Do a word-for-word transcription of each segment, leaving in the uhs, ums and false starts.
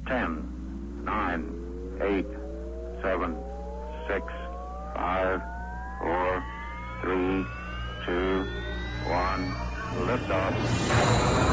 ten, nine, eight, seven, six, five, four, three, two, one. Liftoff.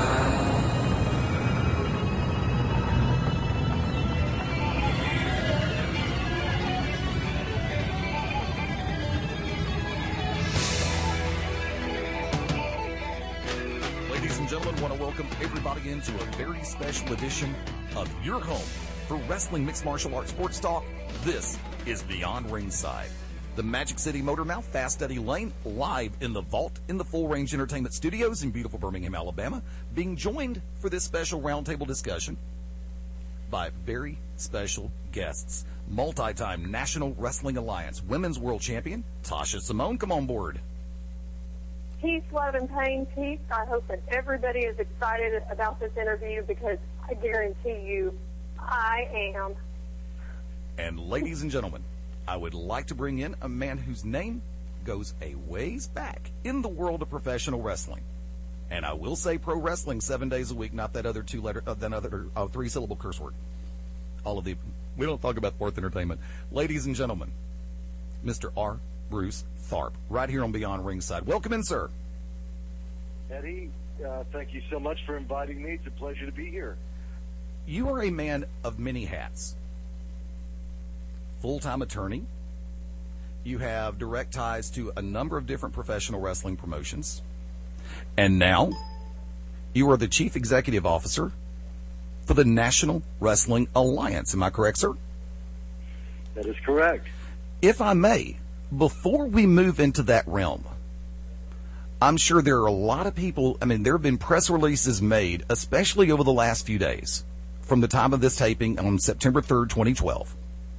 Ladies and gentlemen, want to welcome everybody into a very special edition of your home for wrestling mixed martial arts sports talk. This is Beyond Ringside. The Magic City Motor Mouth, Fast Eddie Lane, live in the vault in the Full Range Entertainment Studios in beautiful Birmingham, Alabama, being joined for this special roundtable discussion by very special guests. Multi-time National Wrestling Alliance Women's World Champion, Tasha Simone. Come on board. Peace, love, and pain. Peace. I hope that everybody is excited about this interview because I guarantee you I am. And ladies and gentlemen, I would like to bring in a man whose name goes a ways back in the world of professional wrestling. And I will say pro wrestling seven days a week, not that other two letter, uh, that other uh, three syllable curse word. All of the, we don't talk about fourth entertainment. Ladies and gentlemen, Mister R. Bruce Tharp, right here on Beyond Ringside. Welcome in, sir. Eddie, uh, thank you so much for inviting me. It's a pleasure to be here. You are a man of many hats. Full-time attorney. You have direct ties to a number of different professional wrestling promotions. And now, you are the Chief Executive Officer for the National Wrestling Alliance. Am I correct, sir? That is correct. If I may, before we move into that realm, I'm sure there are a lot of people, I mean, there have been press releases made, especially over the last few days, from the time of this taping on September third, twenty twelve.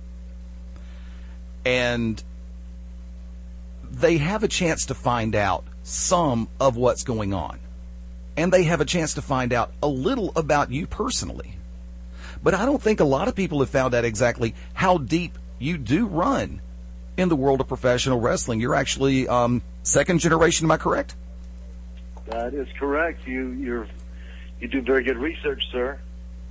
And they have a chance to find out some of what's going on. And they have a chance to find out a little about you personally. But I don't think a lot of people have found out exactly how deep you do run in the world of professional wrestling. You're actually um, second generation, am I correct? That is correct. You you're you do very good research, sir.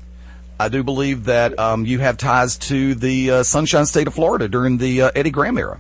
I do believe that um, you have ties to the uh, Sunshine State of Florida during the uh, Eddie Graham era.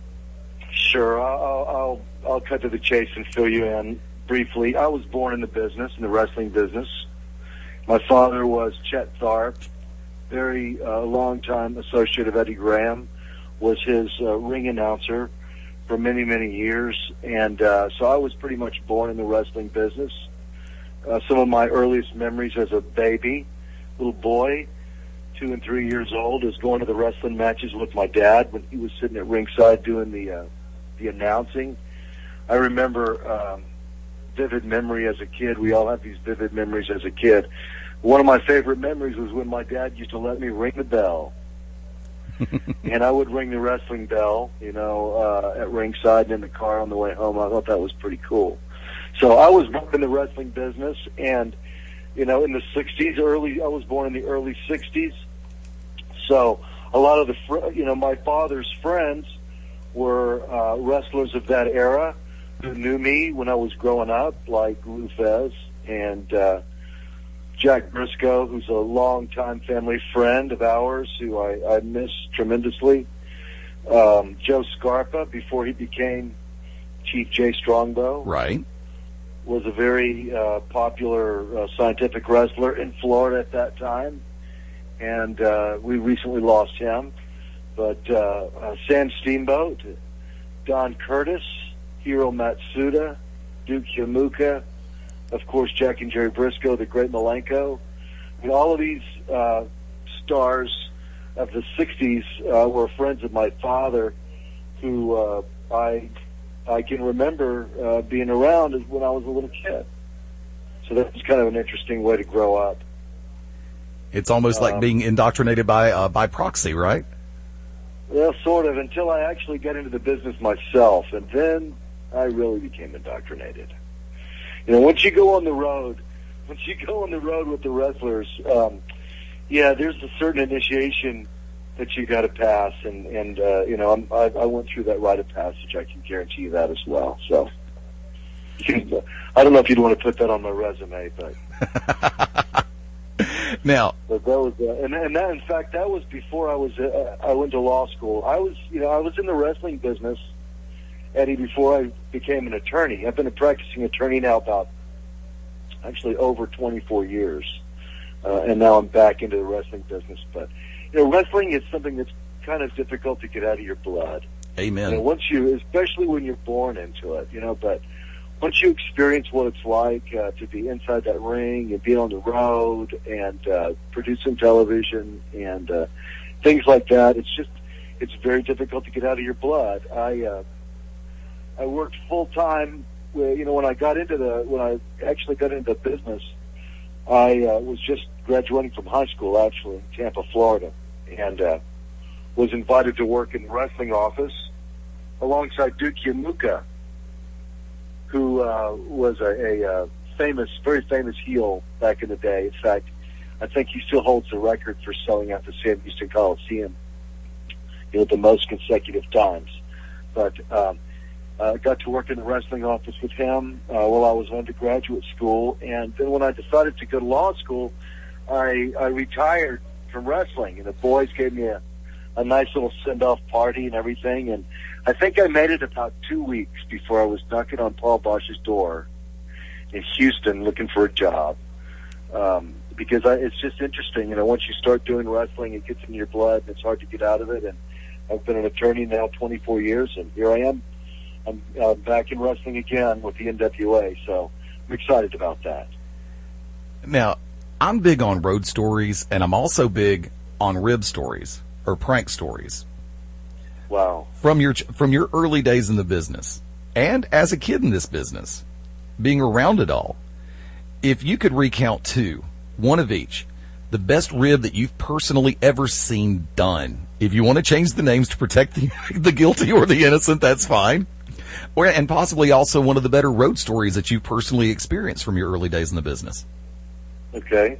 Sure, I'll, I'll I'll cut to the chase and fill you in briefly. I was born in the business, in the wrestling business. My father was Chet Tharp, very uh, long-time associate of Eddie Graham, was his uh, ring announcer for many, many years. And uh, so I was pretty much born in the wrestling business. Uh, some of my earliest memories as a baby, little boy, two and three years old, is going to the wrestling matches with my dad when he was sitting at ringside doing the uh, the announcing. I remember um, vivid memory as a kid. We all have these vivid memories as a kid. One of my favorite memories was when my dad used to let me ring the bell. And I would ring the wrestling bell, you know, uh, at ringside and in the car on the way home. I thought that was pretty cool. So I was born in the wrestling business, and you know, in the sixties, early, I was born in the early sixties. So a lot of the, fr- you know, my father's friends were uh, wrestlers of that era who knew me when I was growing up, like Lou Fez and uh, Jack Briscoe, who's a longtime family friend of ours who I, I miss tremendously. Um, Joe Scarpa, before he became Chief Jay Strongbow. Right. Was a very uh, popular uh, scientific wrestler in Florida at that time, and uh, we recently lost him. But uh, uh, Sam Steamboat, Don Curtis, Hiro Matsuda, Duke Yamuka, of course Jack and Jerry Briscoe, the Great Malenko. And all of these uh, stars of the sixties uh, were friends of my father, who uh, I I can remember uh, being around as when I was a little kid. So that's kind of an interesting way to grow up. It's almost um, like being indoctrinated by uh, by proxy, right? Well, sort of, until I actually got into the business myself, and then I really became indoctrinated. You know, once you go on the road, once you go on the road with the wrestlers, um, yeah, there's a certain initiation that you got to pass, and and uh, you know, I'm, I, I went through that rite of passage. I can guarantee you that as well. So, I don't know if you'd want to put that on my resume, but Now, But that was, uh, and, and that, in fact, that was before I was, uh, I went to law school. I was, you know, I was in the wrestling business, Eddie, before I became an attorney. I've been a practicing attorney now about, actually over twenty-four years. Uh, and now I'm back into the wrestling business. But, you know, wrestling is something that's kind of difficult to get out of your blood. amen. You know, once you, especially when you're born into it, you know, but once you experience what it's like uh, to be inside that ring and be on the road and uh, producing television and uh, things like that, it's just, it's very difficult to get out of your blood. I, uh, I worked full time. You know, when I got into the, when I actually got into business, I uh, was just graduating from high school, actually, in Tampa, Florida, and uh, was invited to work in the wrestling office alongside Duke Yamuka, who uh, was a, a uh, famous, very famous heel back in the day. In fact, I think he still holds the record for selling out the Sam Houston Coliseum, you know, the most consecutive times. But um, I got to work in the wrestling office with him uh, while I was in undergraduate school. And then when I decided to go to law school, I, I retired from wrestling. And the boys gave me a, a nice little send-off party and everything. And I think I made it about two weeks before I was knocking on Paul Bosch's door in Houston looking for a job. Um, because I, it's just interesting. You know, once you start doing wrestling, it gets in your blood, and it's hard to get out of it. And I've been an attorney now twenty-four years, and here I am. I'm uh, back in wrestling again with the N W A, so I'm excited about that. Now, I'm big on road stories, and I'm also big on rib stories or prank stories. Wow. From your from your early days in the business, and as a kid in this business, being around it all, if you could recount two, one of each, the best rib that you've personally ever seen done. If you want to change the names to protect the, the guilty or the innocent, that's fine. Or, and possibly also one of the better road stories that you personally experienced from your early days in the business. Okay.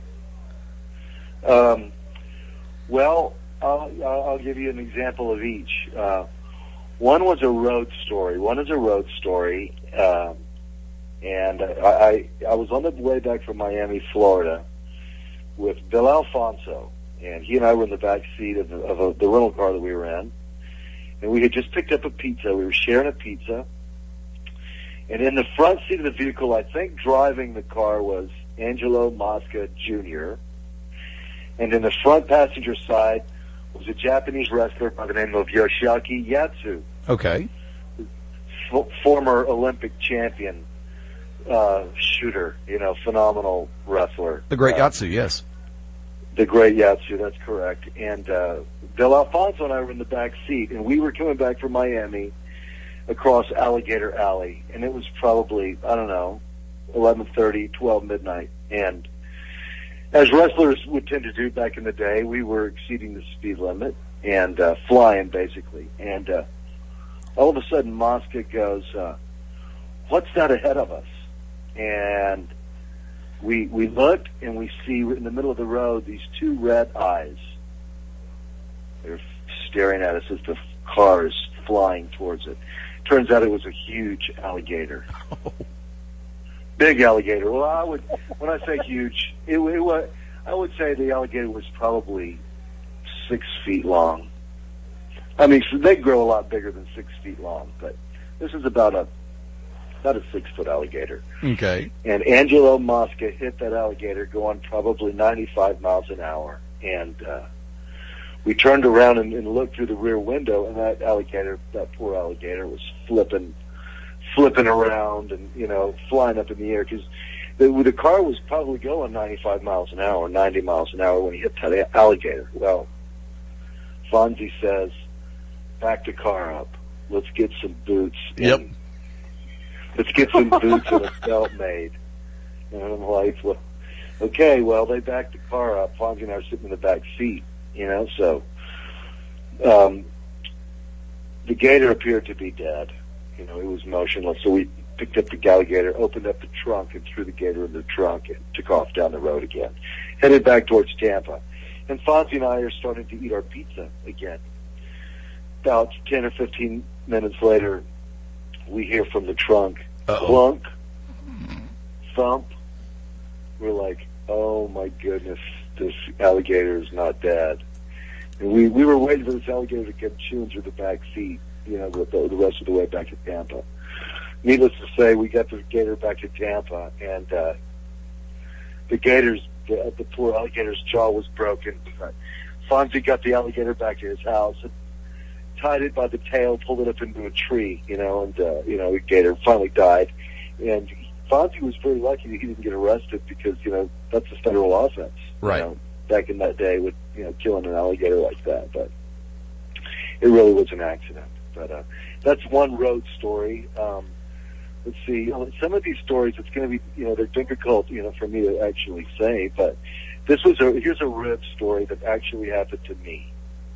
Um, well, I'll, I'll give you an example of each. Uh, one was a road story. One is a road story. Um, and I, I, I was on the way back from Miami, Florida, with Bill Alfonso. And he and I were in the back seat of, the, of a, the rental car that we were in. And we had just picked up a pizza. We were sharing a pizza. And in the front seat of the vehicle, I think driving the car was Angelo Mosca Junior And in the front passenger side was a Japanese wrestler by the name of Yoshiaki Yatsu. Okay. F- former Olympic champion uh, shooter, you know, phenomenal wrestler. The great uh, Yatsu, yes. The great Yatsu, that's correct. And uh, Bill Alfonso and I were in the back seat, and we were coming back from Miami across Alligator Alley, and it was probably, I don't know, eleven thirty, twelve midnight. And as wrestlers would tend to do back in the day, we were exceeding the speed limit and uh, flying, basically. And uh, all of a sudden, Mosca goes, uh, what's that ahead of us? And we we looked, and we see in the middle of the road these two red eyes. They're staring at us as the car is flying towards it. Turns out it was a huge alligator. Big alligator. Well, I would, when I say huge, it, it was, I would say the alligator was probably six feet long. I mean, so they grow a lot bigger than six feet long, but this is about a, about a six-foot alligator. Okay. And Angelo Mosca hit that alligator going probably ninety-five miles an hour. And uh, we turned around and, and looked through the rear window, and that alligator, that poor alligator, was flipping, flipping around and, you know, flying up in the air. Because the, the car was probably going ninety-five miles an hour, ninety miles an hour when he hit that alligator. Well, Fonzie says, back the car up. Let's get some boots. Yep. And let's get some boots and a belt made. And I'm like, well, okay, well, they backed the car up. Fonzie and I are sitting in the back seat, you know, so um, the gator appeared to be dead. You know, he was motionless. So we picked up the alligator, opened up the trunk, and threw the gator in the trunk and took off down the road again. Headed back towards Tampa. And Fonzie and I are starting to eat our pizza again. About ten or fifteen minutes later, we hear from the trunk, Uh-oh. clunk, thump. We're like, oh my goodness, this alligator is not dead. And we, we were waiting for this alligator to come chewing through the back seat, you know, the, the rest of the way back to Tampa. Needless to say, we got the gator back to Tampa, and uh, the gator's, the, the poor alligator's jaw was broken. Fonzie got the alligator back to his house and tied it by the tail, pulled it up into a tree, you know, and, uh, you know, the gator finally died. And Fonzie was very lucky that he didn't get arrested because, you know, that's a federal offense. Right. You know, back in that day with, you know, killing an alligator like that. But it really was an accident. But uh, that's one road story. Um, let's see. You know, some of these stories, it's going to be, you know, they're difficult, you know, for me to actually say. But this was a, here's a rib story that actually happened to me.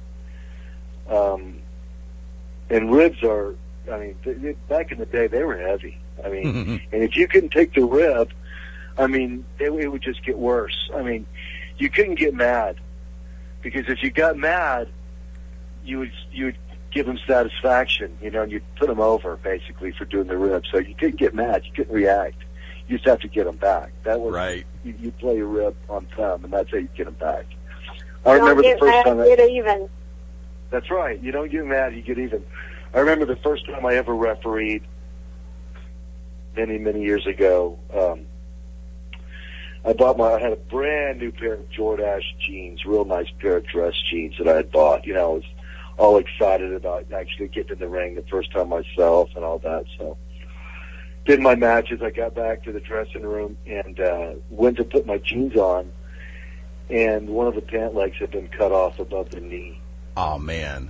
Um, and ribs are, I mean, they, they, back in the day, they were heavy. I mean, and if you couldn't take the rib, I mean, it, it would just get worse. I mean, you couldn't get mad because if you got mad, you would you would give them satisfaction, you know, and you'd put them over basically for doing the rib. So you couldn't get mad, you couldn't react. You just have to get them back. That was right. You, you play your rib on thumb, and that's how you get them back. I Don't remember get the first mad, time. I, get even. That's right. You don't get mad, you get even. I remember the first time I ever refereed many, many years ago. Um, I bought my, I had a brand new pair of Jordache jeans, real nice pair of dress jeans that I had bought. You know, I was all excited about actually getting in the ring the first time myself and all that. So, did my matches. I got back to the dressing room and uh, went to put my jeans on, and one of the pant legs had been cut off above the knee. Oh man.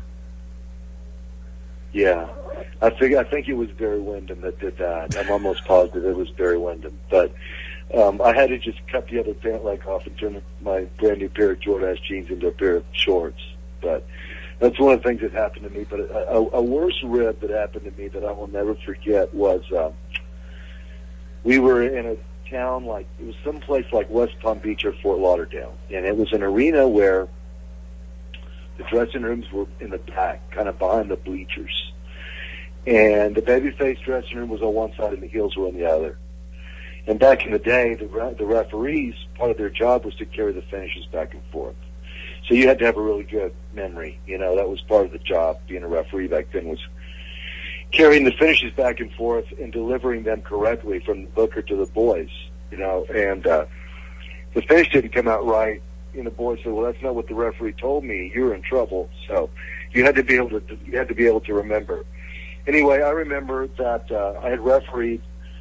Yeah, I think I think it was Barry Windham that did that. I'm almost positive it was Barry Windham, but um, I had to just cut the other pant leg off and turn my brand new pair of Jordache jeans into a pair of shorts. But that's one of the things that happened to me. But a, a, a worse rib that happened to me that I will never forget was um, we were in a town like it was someplace like West Palm Beach or Fort Lauderdale, and it was an arena where the dressing rooms were in the back, kind of behind the bleachers. And the babyface dressing room was on one side and the heels were on the other. And back in the day, the, re- the referees, part of their job was to carry the finishes back and forth. So you had to have a really good memory. You know, that was part of the job. Being a referee back then was carrying the finishes back and forth and delivering them correctly from the booker to the boys. You know, and uh, the finish didn't come out right. And the boy said, "Well, that's not what the referee told me. You're in trouble." So you had to be able to you had to be able to remember. Anyway, I remember that uh, I had refereed,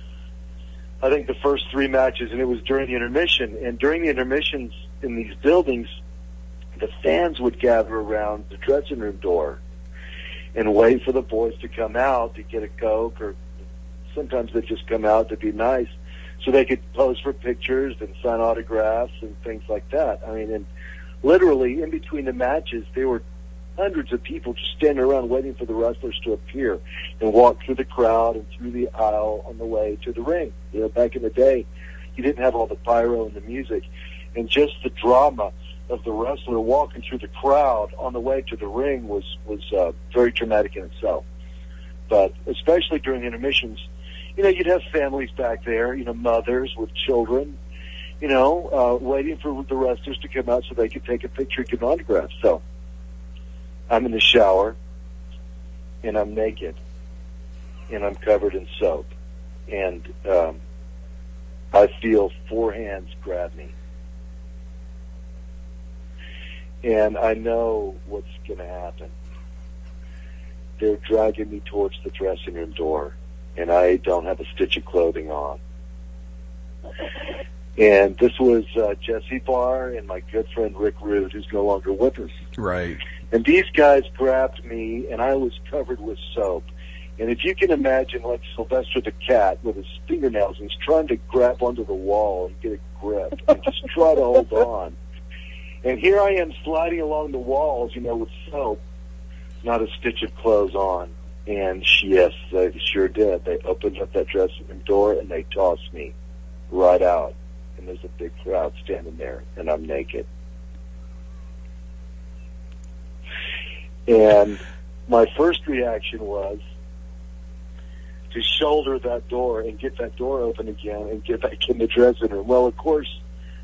I think, the first three matches, and it was during the intermission. And during the intermissions in these buildings, the fans would gather around the dressing room door and wait for the boys to come out to get a Coke, or sometimes they'd just come out to be nice, so they could pose for pictures and sign autographs and things like that. I mean, and literally in between the matches, there were hundreds of people just standing around waiting for the wrestlers to appear and walk through the crowd and through the aisle on the way to the ring. You know, back in the day, you didn't have all the pyro and the music, and just the drama of the wrestler walking through the crowd on the way to the ring was was uh, very dramatic in itself. But especially during the intermissions, you know, you'd have families back there, you know, mothers with children, you know, uh, waiting for the wrestlers to come out so they could take a picture and get an autograph. So I'm in the shower, and I'm naked, and I'm covered in soap, and um, I feel four hands grab me. And I know what's going to happen. They're dragging me towards the dressing room door, and I don't have a stitch of clothing on. And this was uh, Jesse Barr and my good friend Rick Rude, who's no longer with us. Right. And these guys grabbed me, and I was covered with soap. And if you can imagine, like Sylvester the cat with his fingernails, and he's trying to grab onto the wall and get a grip and just try to hold on. And here I am sliding along the walls, you know, with soap, not a stitch of clothes on. And yes, they sure did. They opened up that dressing room door, and they tossed me right out. And there's a big crowd standing there, and I'm naked. And my first reaction was to shoulder that door and get that door open again and get back in the dressing room. Well, of course,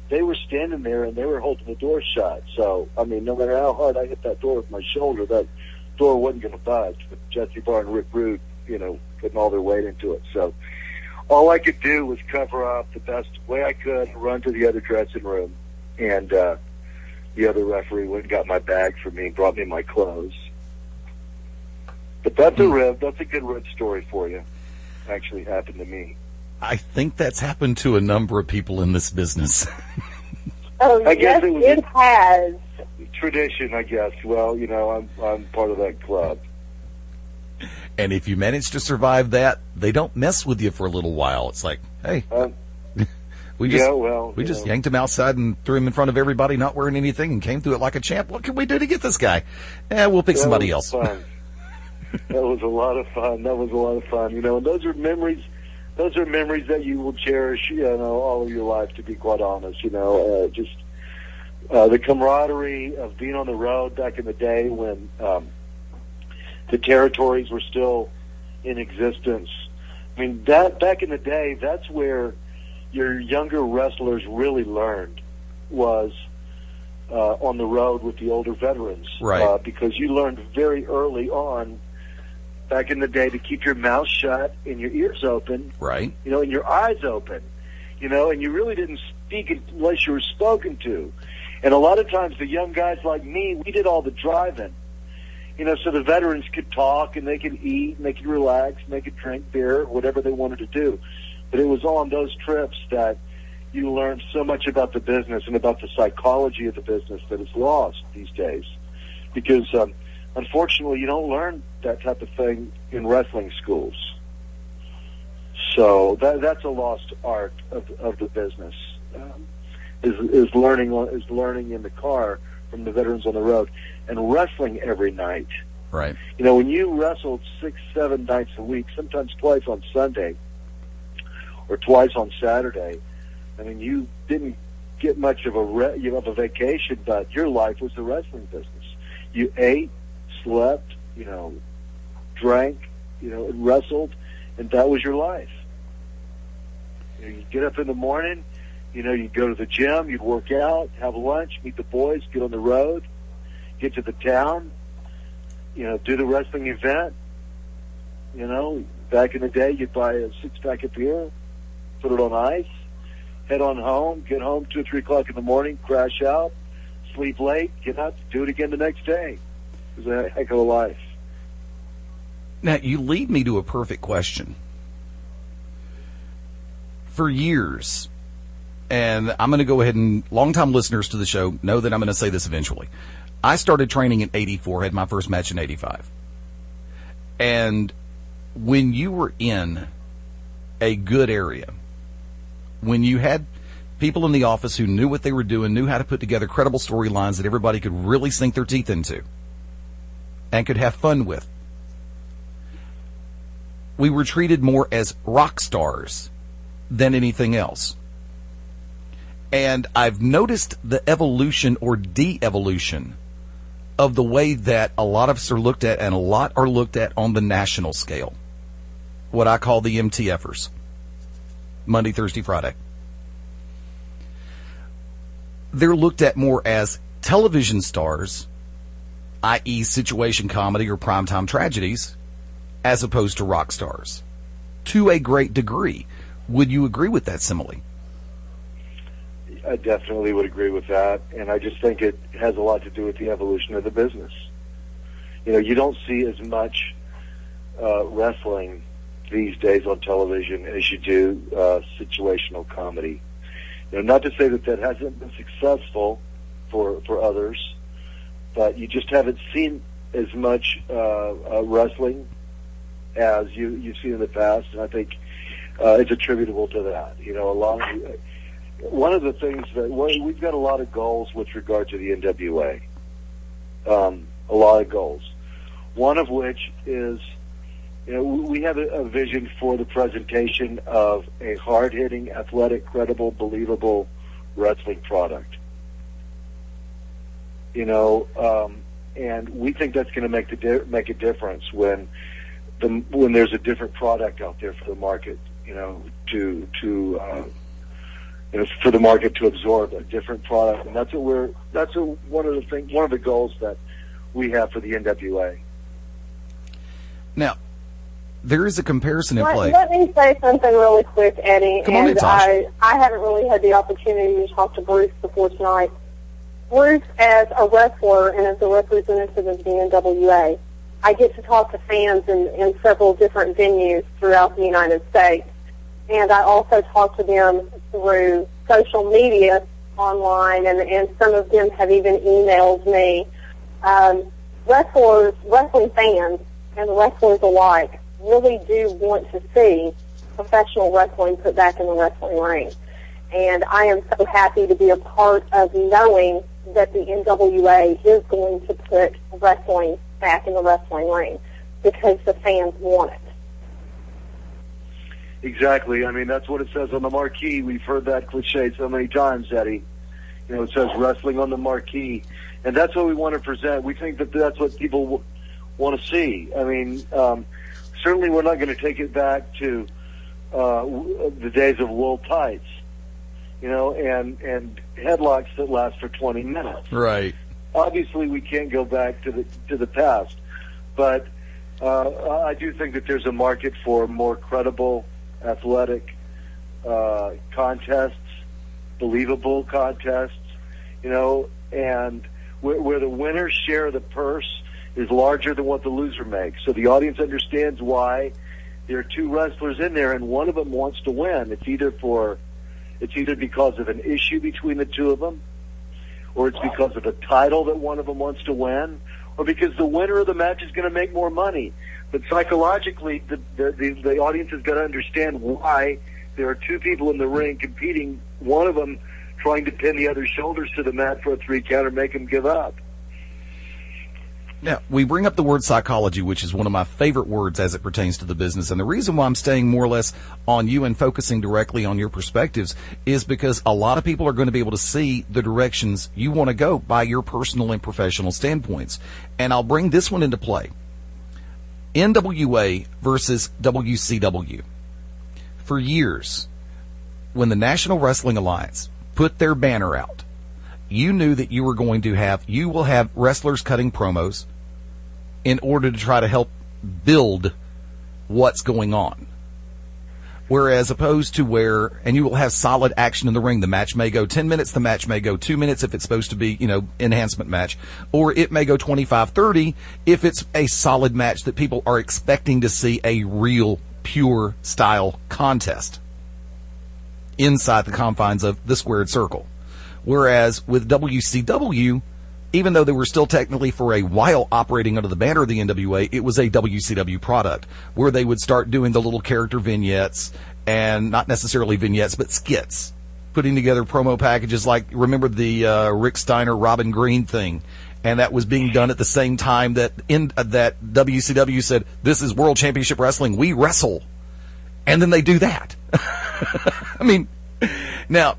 they were standing there and they were holding the door shut. So, I mean, no matter how hard I hit that door with my shoulder, that door wasn't going to budge. But Jesse Barr and Rick Rude, you know, putting all their weight into it. So all I could do was cover up the best way I could, run to the other dressing room, and uh, the other referee went and got my bag for me, brought me my clothes. But that's a rib. That's a good rib story for you. Actually happened to me. I think that's happened to a number of people in this business. Oh, I guess yes, it was it has. Tradition, I guess. Well, you know, I'm I'm part of that club. And if you manage to survive that, they don't mess with you for a little while. It's like, hey, Um, we just yeah, well, we you just know. yanked him outside and threw him in front of everybody, not wearing anything, and came through it like a champ. What can we do to get this guy? Eh, we'll pick That somebody was else. Fun. That was a lot of fun. That was a lot of fun. You know, and those are memories. Those are memories that you will cherish, you know, all of your life. To be quite honest, you know, uh, just uh, the camaraderie of being on the road back in the day when um, the territories were still in existence. I mean, that back in the day, that's where your younger wrestlers really learned, was uh, on the road with the older veterans, Right. Uh, because you learned very early on, back in the day, to keep your mouth shut and your ears open, Right. you know, and your eyes open, you know, and you really didn't speak unless you were spoken to. And a lot of times the young guys like me, we did all the driving, you know, so the veterans could talk and they could eat and they could relax and they could drink beer, whatever they wanted to do. But it was on those trips that you learned so much about the business and about the psychology of the business that is lost these days. Because, um, unfortunately, you don't learn that type of thing in wrestling schools. So that, that's a lost art of, of the business. Um, is is learning is learning in the car from the veterans on the road, and wrestling every night. Right. You know, when you wrestled six, seven nights a week, sometimes twice on Sunday, or twice on Saturday, I mean, you didn't get much of a re- you know, of a vacation, but your life was the wrestling business. You ate, slept, you know, drank, you know, and wrestled, and that was your life. You know, you'd get up in the morning, you know, you'd go to the gym, you'd work out, have lunch, meet the boys, get on the road, get to the town, you know, do the wrestling event. You know, back in the day, you'd buy a six-pack of beer, put it on ice, head on home, get home two or three o'clock in the morning, crash out, sleep late, get up, do it again the next day. It was a heck of a life. Now, you lead me to a perfect question. For years, and I'm going to go ahead and, longtime listeners to the show know that I'm going to say this eventually. I started training in eighty-four, had my first match in eighty-five. And when you were in a good area, when you had people in the office who knew what they were doing, knew how to put together credible storylines that everybody could really sink their teeth into and could have fun with, we were treated more as rock stars than anything else. And I've noticed the evolution or de-evolution of the way that a lot of us are looked at, and a lot are looked at on the national scale. What I call the M T Fers. Monday, Thursday, Friday. They're looked at more as television stars, that is situation comedy or primetime tragedies, as opposed to rock stars. To a great degree. Would you agree with that simile? I definitely would agree with that, and I just think it has a lot to do with the evolution of the business. You know, you don't see as much uh, wrestling these days on television as you do uh, situational comedy. You know, not to say that that hasn't been successful for for others, but you just haven't seen as much uh, uh, wrestling as you you've seen in the past, and I think uh, it's attributable to that. You know, a lot of. Uh, One of the things that we've got a lot of goals with regard to the N W A, um, a lot of goals. One of which is, you know, we have a, a vision for the presentation of a hard-hitting, athletic, credible, believable wrestling product. You know, um, and we think that's going to make the di- make a difference when the when there's a different product out there for the market. You know, to to uh, you know, for the market to absorb a different product, and that's what we're that's what, one of the things, one of the goals that we have for the N W A. Now, there is a comparison in let, play. Let me say something really quick, Eddie. Come on in, and Tosh. I, I haven't really had the opportunity to talk to Bruce before tonight. Bruce, as a wrestler and as a representative of the N W A, I get to talk to fans in, in several different venues throughout the United States. And I also talk to them through social media online, and, and some of them have even emailed me. Um, wrestlers, wrestling fans, and wrestlers alike really do want to see professional wrestling put back in the wrestling ring. And I am so happy to be a part of knowing that the N W A is going to put wrestling back in the wrestling ring because the fans want it. Exactly. I mean, that's what it says on the marquee. We've heard that cliche so many times, Eddie. You know, it says wrestling on the marquee. And that's what we want to present. We think that that's what people w- want to see. I mean, um, certainly we're not going to take it back to uh, w- the days of wool tights, you know, and, and headlocks that last for twenty minutes. Right. Obviously, we can't go back to the to the past, but uh, I do think that there's a market for more credible, athletic uh, contests, believable contests, you know, and where, where the winner's share of the purse is larger than what the loser makes. So the audience understands why there are two wrestlers in there, and one of them wants to win. It's either for, it's either because of an issue between the two of them, or it's because of a title that one of them wants to win, or because the winner of the match is going to make more money. But psychologically, the, the, the, the audience has got to understand why there are two people in the ring competing, one of them trying to pin the other's shoulders to the mat for a three count or make him give up. Now, we bring up the word psychology, which is one of my favorite words as it pertains to the business. And the reason why I'm staying more or less on you and focusing directly on your perspectives is because a lot of people are going to be able to see the directions you want to go by your personal and professional standpoints. And I'll bring this one into play. N W A versus W C W. For years, when the National Wrestling Alliance put their banner out, you knew that you were going to have, you will have wrestlers cutting promos in order to try to help build what's going on. Whereas opposed to where, and you will have solid action in the ring. The match may go ten minutes, the match may go two minutes if it's supposed to be, you know, enhancement match, or it may go twenty-five, thirty if it's a solid match that people are expecting to see a real, pure style contest inside the confines of the squared circle. Whereas with W C W, even though they were still technically for a while operating under the banner of the N W A, it was a W C W product where they would start doing the little character vignettes, and not necessarily vignettes, but skits, putting together promo packages like, remember the uh, Rick Steiner, Robin Green thing? And that was being done at the same time that in, uh, that W C W said, this is World Championship Wrestling, we wrestle. And then they do that. I mean, now,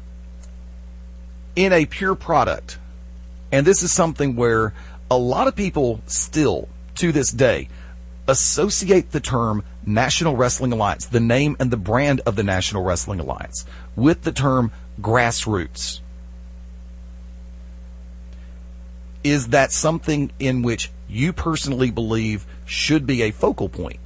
in a pure product, and this is something where a lot of people still, to this day, associate the term National Wrestling Alliance, the name and the brand of the National Wrestling Alliance, with the term grassroots. Is that something in which you personally believe should be a focal point?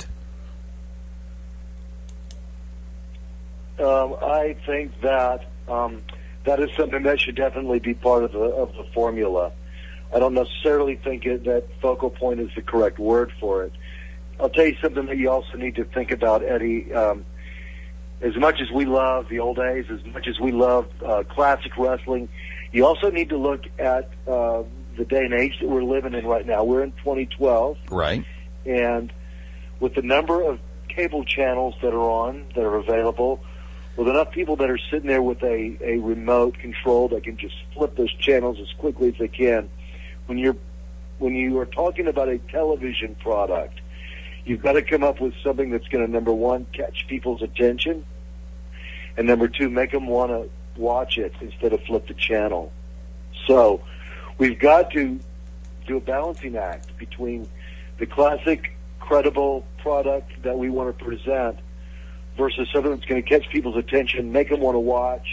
Um, I think that um, that is something that should definitely be part of the of the formula. I don't necessarily think it, that focal point is the correct word for it. I'll tell you something that you also need to think about, Eddie. Um, as much as we love the old days, as much as we love uh, classic wrestling, you also need to look at uh, the day and age that we're living in right now. We're in twenty twelve. Right. And with the number of cable channels that are on, that are available, with enough people that are sitting there with a, a remote control that can just flip those channels as quickly as they can, when you're when you are talking about a television product, you've got to come up with something that's going to, number one, catch people's attention, and number two, make them want to watch it instead of flip the channel. So we've got to do a balancing act between the classic, credible product that we want to present versus something that's going to catch people's attention, make them want to watch,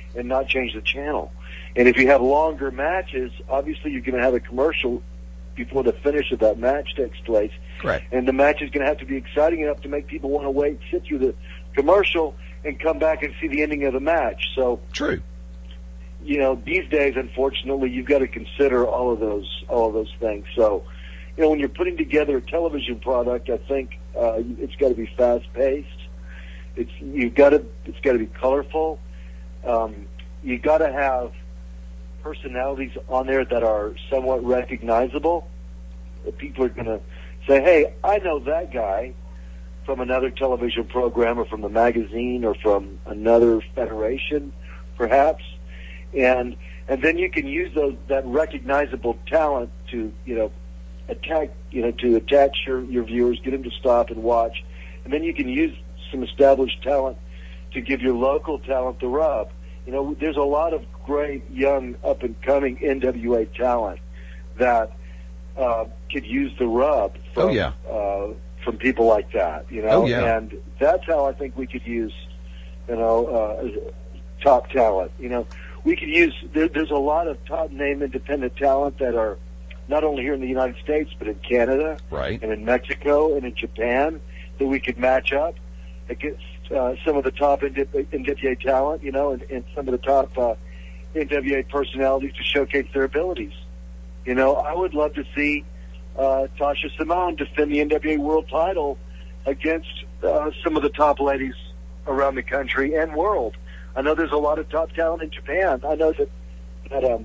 and not change the channel. And if you have longer matches, obviously you're going to have a commercial before the finish of that match takes place. Correct. And the match is going to have to be exciting enough to make people want to wait, sit through the commercial, and come back and see the ending of the match. So, true. You know, these days, unfortunately, you've got to consider all of those, all of those things. So, you know, when you're putting together a television product, I think uh, it's got to be fast-paced. It's you've got to, it's got to be colorful. Um, you got to have personalities on there that are somewhat recognizable. That people are going to say, "Hey, I know that guy from another television program, or from the magazine, or from another federation, perhaps." And and then you can use those that recognizable talent to you know attack you know to attach your your viewers, get them to stop and watch, and then you can use some established talent to give your local talent the rub. You know, there's a lot of great young up and coming N W A talent that uh, could use the rub from oh, yeah. uh, from people like that. You know, oh, yeah. and that's how I think we could use you know uh, top talent. You know. We could use, there, there's a lot of top name independent talent that are not only here in the United States, but in Canada, right, and in Mexico, and in Japan, that we could match up against uh, some of the top N W A talent, you know, and, and some of the top uh, N W A personalities to showcase their abilities. You know, I would love to see uh, Tasha Simone defend the N W A world title against uh, some of the top ladies around the country and world. I know there's a lot of top talent in Japan. I know that that um,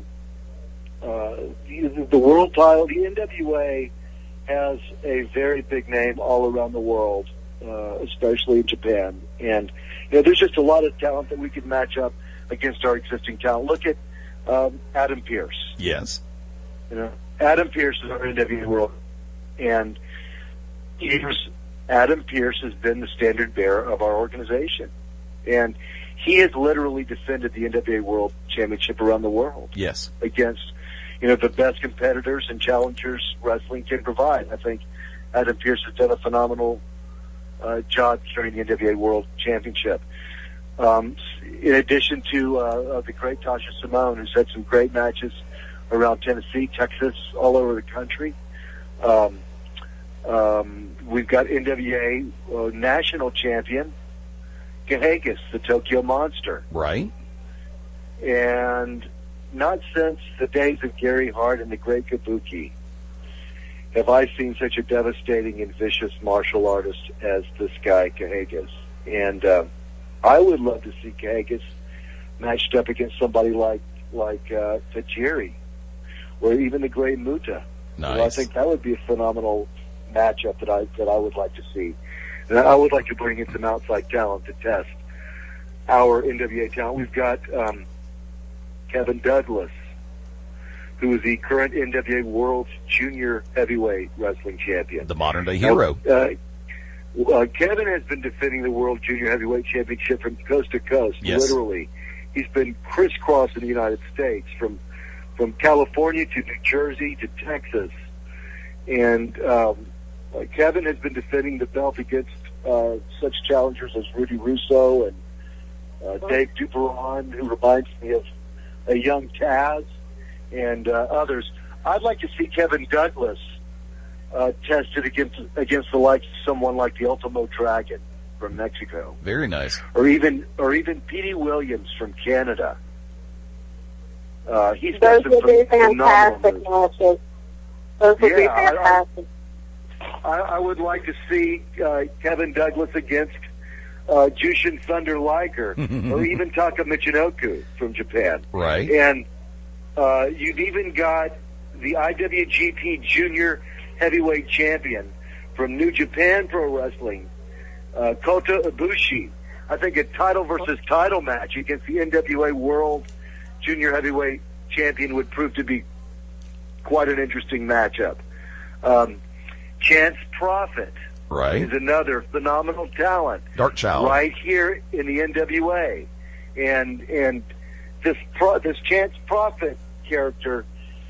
uh, the, the world title, the N W A, has a very big name all around the world, uh, especially in Japan. And you know, there's just a lot of talent that we could match up against our existing talent. Look at um, Adam Pearce. Yes. You know, Adam Pearce is our N W A world, and here's Adam Pearce has been the standard bearer of our organization, and he has literally defended the N W A World Championship around the world. Yes. Against, you know, the best competitors and challengers wrestling can provide. I think Adam Pearce has done a phenomenal uh, job carrying the N W A World Championship. Um, in addition to uh, the great Tasha Simone, who's had some great matches around Tennessee, Texas, all over the country. Um, um, we've got N W A uh, national champion Kahagas, the Tokyo Monster. Right. And not since the days of Gary Hart and the Great Kabuki have I seen such a devastating and vicious martial artist as this guy, Kahagas. And uh, I would love to see Kahagas matched up against somebody like like uh, Tajiri, or even the Great Muta. Nice. You know, I think that would be a phenomenal matchup that I that I would like to see. And I would like to bring in some outside talent to test our N W A talent. We've got um, Kevin Douglas, who is the current N W A World Junior Heavyweight Wrestling Champion. The modern-day hero. Now, uh, uh, Kevin has been defending the World Junior Heavyweight Championship from coast to coast, yes. literally. He's been crisscrossing the United States, from from California to New Jersey to Texas. And um, uh, Kevin has been defending the belt against uh, such challengers as Rudy Russo and uh, Dave Duperon, who reminds me of a young Taz, and uh, others. I'd like to see Kevin Douglas uh, tested against against the likes of someone like the Ultimo Dragon from Mexico. Very nice. Or even or even Petey Williams from Canada. Uh, he's Those got some would be phenomenal fantastic moves. matches. Those would be Yeah, I- I- fantastic. I, I would like to see uh, Kevin Douglas against uh, Jushin Thunder Liger, or even Taka Michinoku from Japan. Right. And uh, you've even got the I W G P Junior Heavyweight Champion from New Japan Pro Wrestling, uh, Kota Ibushi. I think a title versus title match against the N W A World Junior Heavyweight Champion would prove to be quite an interesting matchup. Um, Chance Prophet Right. is another phenomenal talent. Dark Child. Right here in the N W A. And and this pro, this Chance Prophet character,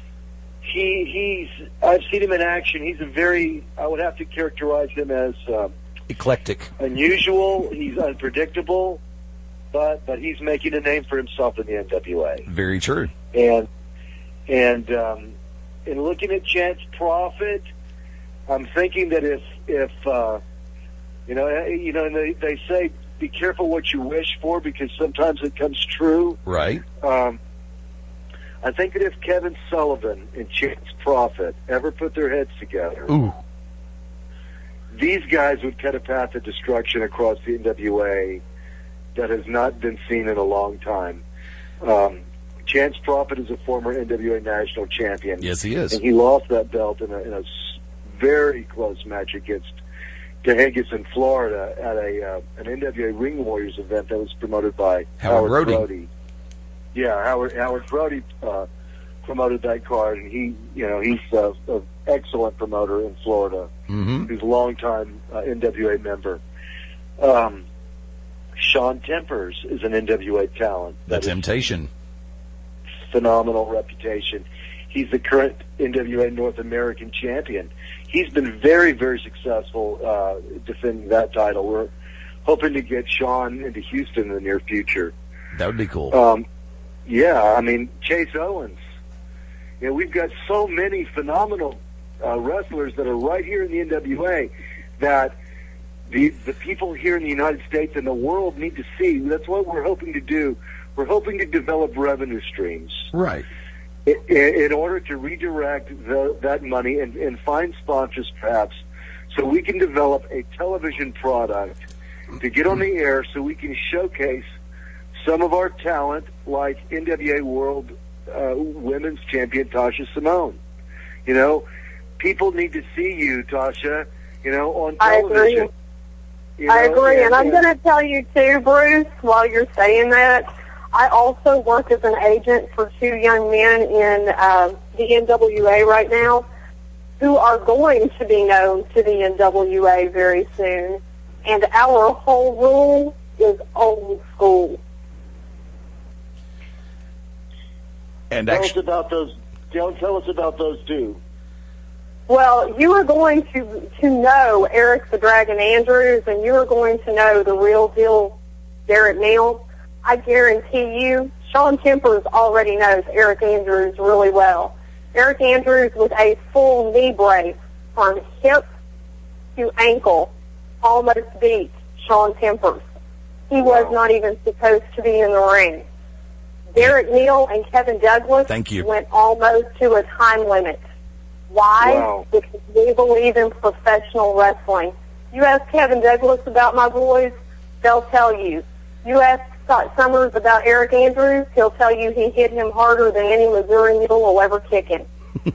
he he's I've seen him in action. He's a very, I would have to characterize him as um, Eclectic. unusual. He's unpredictable. but but he's making a name for himself in the N W A. Very true. And and um, in looking at Chance Profit, I'm thinking that if if uh, you know you know and they they say be careful what you wish for because sometimes it comes true. Right. Um, I think that if Kevin Sullivan and Chance Profit ever put their heads together, Ooh. these guys would cut a path of destruction across the N W A that has not been seen in a long time. Um, Chance Profit is a former N W A national champion. Yes, he is. And he lost that belt in a, in a s- very close match against Cahegas in Florida at a uh, an N W A Ring Warriors event that was promoted by Howard Howard, Brody. Brody. Yeah, Howard Howard Brody uh, promoted that card, and he, you know, he's uh, an excellent promoter in Florida. Mm-hmm. He's a longtime uh, N W A member. Um, Sean Tempers is an N W A talent. The that is Temptation. phenomenal reputation. He's the current N W A North American champion. He's been very, very successful uh, defending that title. We're hoping to get Sean into Houston in the near future. That would be cool. Um, yeah, I mean, Chase Owens. You know, we've got so many phenomenal uh, wrestlers that are right here in the N W A that the the people here in the United States and the world need to see. That's what we're hoping to do. We're hoping to develop revenue streams. Right. In, in order to redirect the, that money and, and find sponsors, perhaps, so we can develop a television product to get on the air so we can showcase some of our talent like N W A World uh, Women's Champion Tasha Simone. You know, people need to see you, Tasha, you know, on I television. agree. You I know, agree, and, and I'm going to tell you too, Bruce, while you're saying that, I also work as an agent for two young men in uh, the N W A right now who are going to be known to the N W A very soon. And our whole rule is old school. And Tell us actually, about those. Tell, tell us about those two. Well, you are going to to know Eric the Dragon Andrews, and you are going to know the real deal Derek Neal. I guarantee you, Sean Tempers already knows Eric Andrews really well. Eric Andrews with a full knee brace from hip to ankle almost beat Sean Tempers. He was Wow. not even supposed to be in the ring. Derek Neal and Kevin Douglas Thank you. went almost to a time limit. Why? Wow. Because we believe in professional wrestling. You ask Kevin Douglas about my boys, they'll tell you. You ask Scott Summers about Eric Andrews, he'll tell you he hit him harder than any Missouri mule will ever kick him.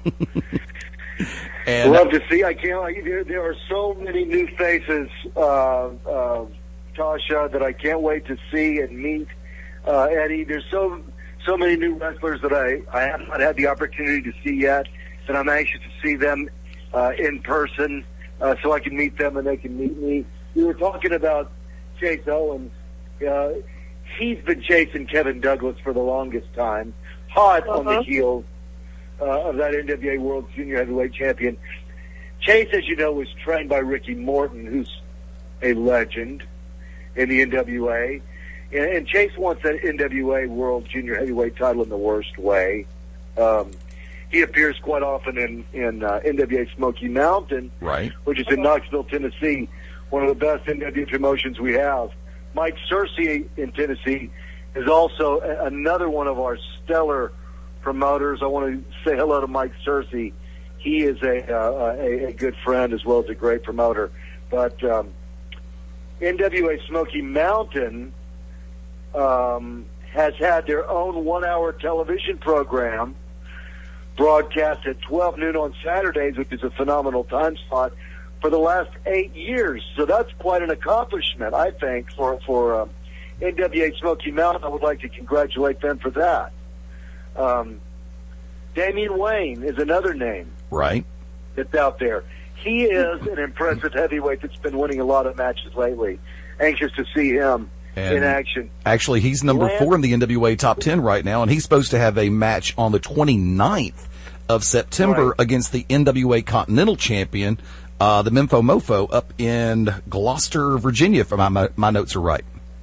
and Love to see. I can't. I, there, there are so many new faces, uh, uh, Tasha, that I can't wait to see and meet. Uh, Eddie, there's so so many new wrestlers that I, I have not had the opportunity to see yet, and I'm anxious to see them uh, in person uh, so I can meet them and they can meet me. We were talking about Chase Owens. Uh, he's been chasing Kevin Douglas for the longest time, hot on the Uh-huh. heels uh, of that N W A World Junior Heavyweight Champion. Chase, as you know, was trained by Ricky Morton, who's a legend in the N W A. And, and Chase wants that N W A World Junior Heavyweight title in the worst way. Um, he appears quite often in, in uh, N W A Smoky Mountain, right. which is in Knoxville, Tennessee, one of the best N W A promotions we have. Mike Searcy in Tennessee is also a, another one of our stellar promoters. I want to say hello to Mike Searcy. He is a, uh, a, a good friend as well as a great promoter. But um, N W A Smoky Mountain um, has had their own one-hour television program broadcast at twelve noon on Saturdays, which is a phenomenal time slot, for the last eight years. So that's quite an accomplishment, I think, for, for um, N W A Smoky Mountain. I would like to congratulate them for that. Um, Damian Wayne is another name Right. that's out there. He is an impressive heavyweight that's been winning a lot of matches lately. Anxious to see him And in action. Actually, he's number Lance- four in the N W A top ten right now, and he's supposed to have a match on the twenty-ninth of September Right. against the N W A Continental Champion, uh, the Memphis Mofo, up in Gloucester, Virginia, if my, my notes are right.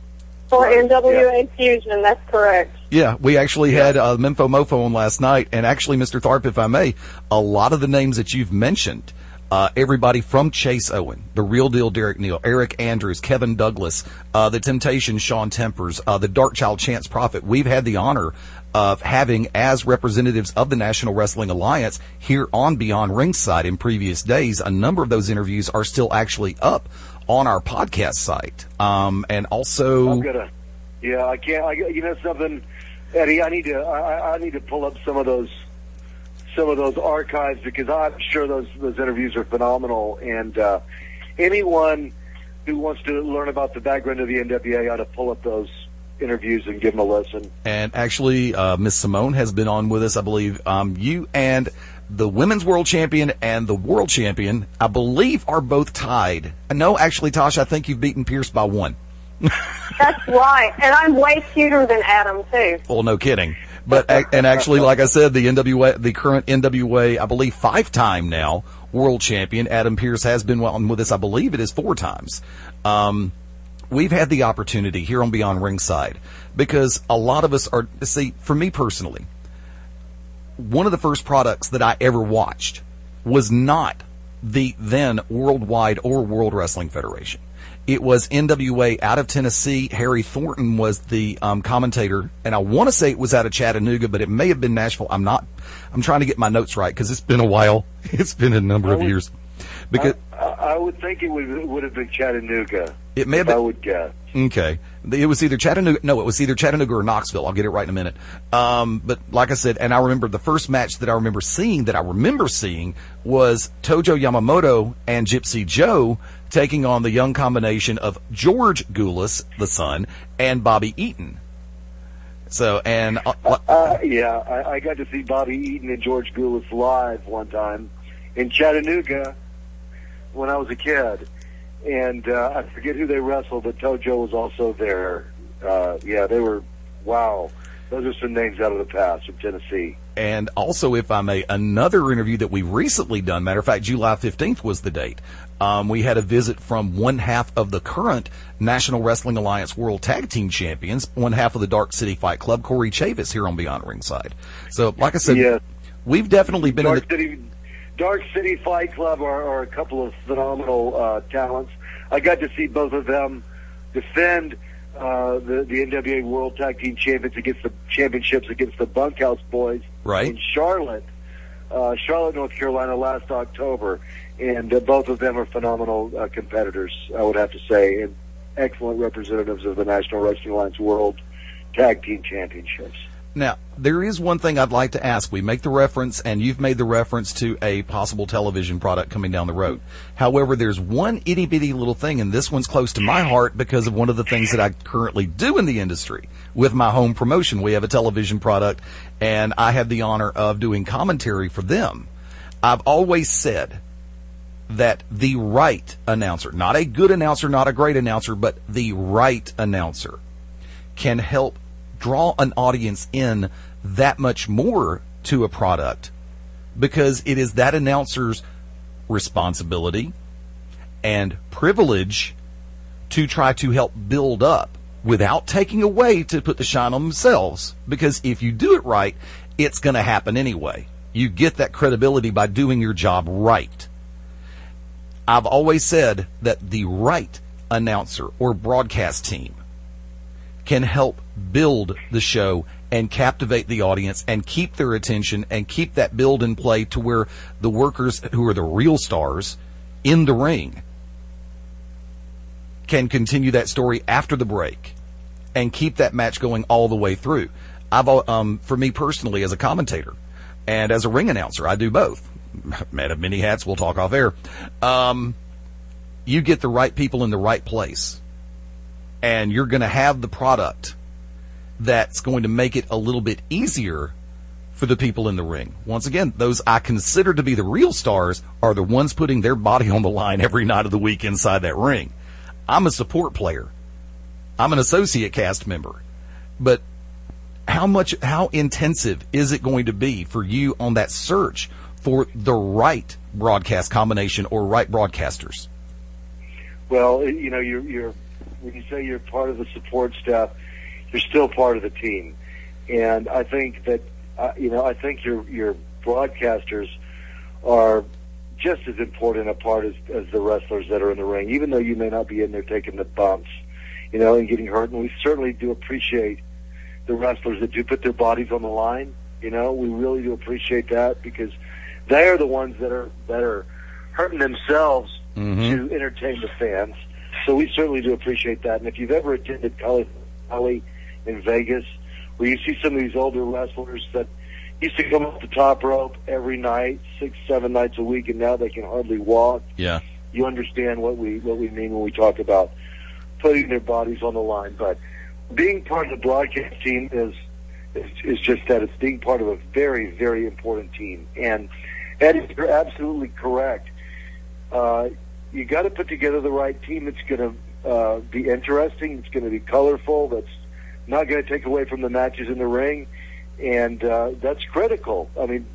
For Right, N W A yeah. Fusion, that's correct. Yeah, we actually had uh, Memfo Mofo on last night, and actually, Mister Tharp, if I may, a lot of the names that you've mentioned, uh, everybody from Chase Owen, the Real Deal Derek Neal, Eric Andrews, Kevin Douglas, uh, the Temptations, Sean Tempers, uh, the Dark Child Chance Prophet, we've had the honor of having as representatives of the National Wrestling Alliance here on Beyond Ringside in previous days. A number of those interviews are still actually up on our podcast site. Um, and also, I'm gonna, yeah, I can't. I, you know something, Eddie, I need to. I, I need to pull up some of those, some of those archives because I'm sure those those interviews are phenomenal. And uh, anyone who wants to learn about the background of the N W A ought to pull up those interviews and give them a listen. and actually, uh, Miss Simone has been on with us, I believe. Um, you and the women's world champion and the world champion, I believe, are both tied. No, actually, Tosh, I think you've beaten Pierce by one. That's right. And I'm way cuter than Adam, too. Well, no kidding. But and actually, like I said, the N W A, the current N W A, I believe, five-time now world champion, Adam Pierce, has been on with us. I believe it is four times. Um, we've had the opportunity here on Beyond Ringside because a lot of us are. See, for me personally, one of the first products that I ever watched was not the then Worldwide or World Wrestling Federation. It was N W A out of Tennessee. Harry Thornton was the um, commentator, and I want to say it was out of Chattanooga, but it may have been Nashville. I'm not. I'm trying to get my notes right because it's been a while. It's been a number I of would- years. Because I, I would think it would would have been Chattanooga. It may have if been- I would guess. Okay. It was either Chattanooga. No, it was either Chattanooga or Knoxville. I'll get it right in a minute. Um, but like I said, and I remember the first match that I remember seeing, that I remember seeing, was Tojo Yamamoto and Gypsy Joe taking on the young combination of George Goulas, the son, and Bobby Eaton. So, and uh, Uh, yeah, I, I got to see Bobby Eaton and George Goulas live one time in Chattanooga when I was a kid. And uh, I forget who they wrestled, but Tojo was also there. Uh, yeah, they were, wow. Those are some names out of the past from Tennessee. And also, if I may, another interview that we recently done, matter of fact, July fifteenth was the date. Um, we had a visit from one half of the current National Wrestling Alliance World Tag Team Champions, one half of the Dark City Fight Club, Corey Chavis, here on Beyond Ringside. So, like I said, Yeah. we've definitely been Dark in the... City, Dark City Fight Club are, are a couple of phenomenal uh, talents. I got to see both of them defend uh, the, the N W A World Tag Team Champions against the championships against the Bunkhouse Boys Right. in Charlotte, uh, Charlotte, North Carolina, last October, and uh, both of them are phenomenal uh, competitors. I would have to say, and excellent representatives of the National Wrestling Alliance World Tag Team Championships. Now, there is one thing I'd like to ask. We make the reference, and you've made the reference to a possible television product coming down the road. However, there's one itty-bitty little thing, and this one's close to my heart because of one of the things that I currently do in the industry with my home promotion. We have a television product, and I have the honor of doing commentary for them. I've always said that the right announcer, not a good announcer, not a great announcer, but the right announcer can help draw an audience in that much more to a product because it is that announcer's responsibility and privilege to try to help build up without taking away to put the shine on themselves. Because if you do it right, it's going to happen anyway. You get that credibility by doing your job right. I've always said that the right announcer or broadcast team can help build the show and captivate the audience and keep their attention and keep that build in play to where the workers who are the real stars in the ring can continue that story after the break and keep that match going all the way through. I've, um, for me personally, as a commentator and as a ring announcer, I do both. Man of many hats, we'll talk off air. Um, you get the right people in the right place, and you're going to have the product that's going to make it a little bit easier for the people in the ring. Once again, those I consider to be the real stars are the ones putting their body on the line every night of the week inside that ring. I'm a support player. I'm an associate cast member. But how much, how intensive is it going to be for you on that search for the right broadcast combination or right broadcasters? Well, you know, you're, you're when you say you're part of the support staff, you're still part of the team. And I think that, uh, you know, I think your your broadcasters are just as important a part as, as the wrestlers that are in the ring, even though you may not be in there taking the bumps, you know, and getting hurt. And we certainly do appreciate the wrestlers that do put their bodies on the line. You know, we really do appreciate that, because they are the ones that are that are hurting themselves mm-hmm. to entertain the fans. So we certainly do appreciate that. And if you've ever attended Cully Valley in Vegas, where you see some of these older wrestlers that used to come off the top rope every night, six, seven nights a week, and now they can hardly walk. Yeah, you understand what we what we mean when we talk about putting their bodies on the line. But being part of the broadcast team is is, is just that. It's being part of a very, very important team. And Eddie, you're absolutely correct. Uh, you got to put together the right team that's going to uh, be interesting. It's going to be colorful. That's not going to take away from the matches in the ring. And uh, that's critical. I mean,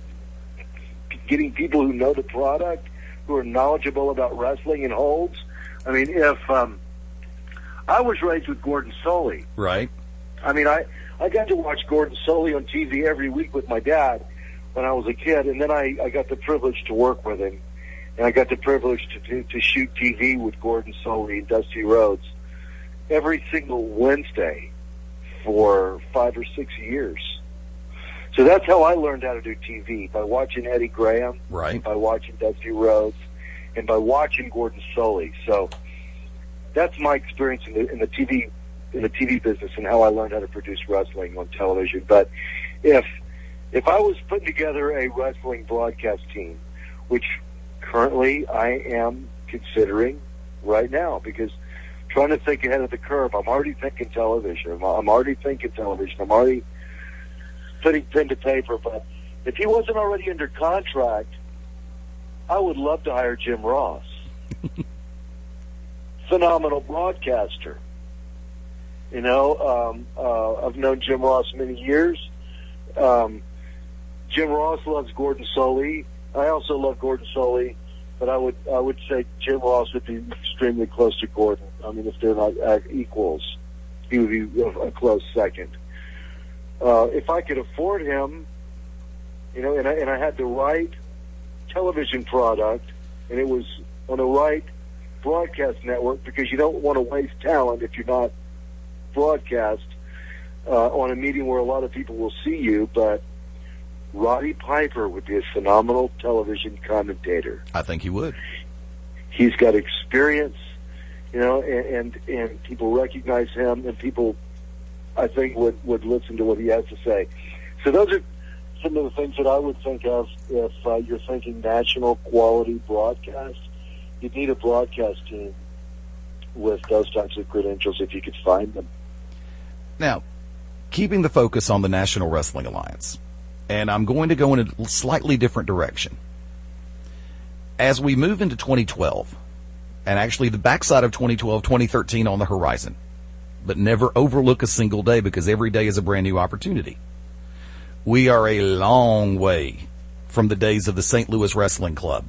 getting people who know the product, who are knowledgeable about wrestling and holds. I mean, if um, I was raised with Gordon Solie. Right. I mean, I, I got to watch Gordon Solie on T V every week with my dad when I was a kid, and then I, I got the privilege to work with him. And I got the privilege to, to, to shoot T V with Gordon Solie and Dusty Rhodes every single Wednesday for five or six years. So that's how I learned how to do T V, by watching Eddie Graham, right, by watching Dusty Rhodes, and by watching Gordon Solie. So that's my experience in the, in the T V in the T V business and how I learned how to produce wrestling on television. But if if I was putting together a wrestling broadcast team, which currently I am considering right now, because trying to think ahead of the curve, I'm already thinking television. I'm, I'm already thinking television. I'm already putting pen to paper. But if he wasn't already under contract, I would love to hire Jim Ross. Phenomenal broadcaster. You know, um, uh, I've known Jim Ross many years. Um, Jim Ross loves Gordon Solie. I also love Gordon Solie, but I would I would say Jim Ross would be extremely close to Gordon. I mean, if they're not uh, equals, he would be a, a close second. Uh, if I could afford him, you know, and I, and I had the right television product, and it was on the right broadcast network, because you don't want to waste talent if you're not broadcast uh, on a medium where a lot of people will see you, but Roddy Piper would be a phenomenal television commentator. I think he would. He's got experience, you know, and, and, and people recognize him, and people, I think, would, would listen to what he has to say. So those are some of the things that I would think of if uh, you're thinking national quality broadcast. You'd need a broadcast team with those types of credentials if you could find them. Now, keeping the focus on the National Wrestling Alliance, and I'm going to go in a slightly different direction. As we move into twenty twelve, and actually the backside of twenty twelve, twenty thirteen on the horizon, but never overlook a single day, because every day is a brand new opportunity. We are a long way from the days of the Saint Louis Wrestling Club.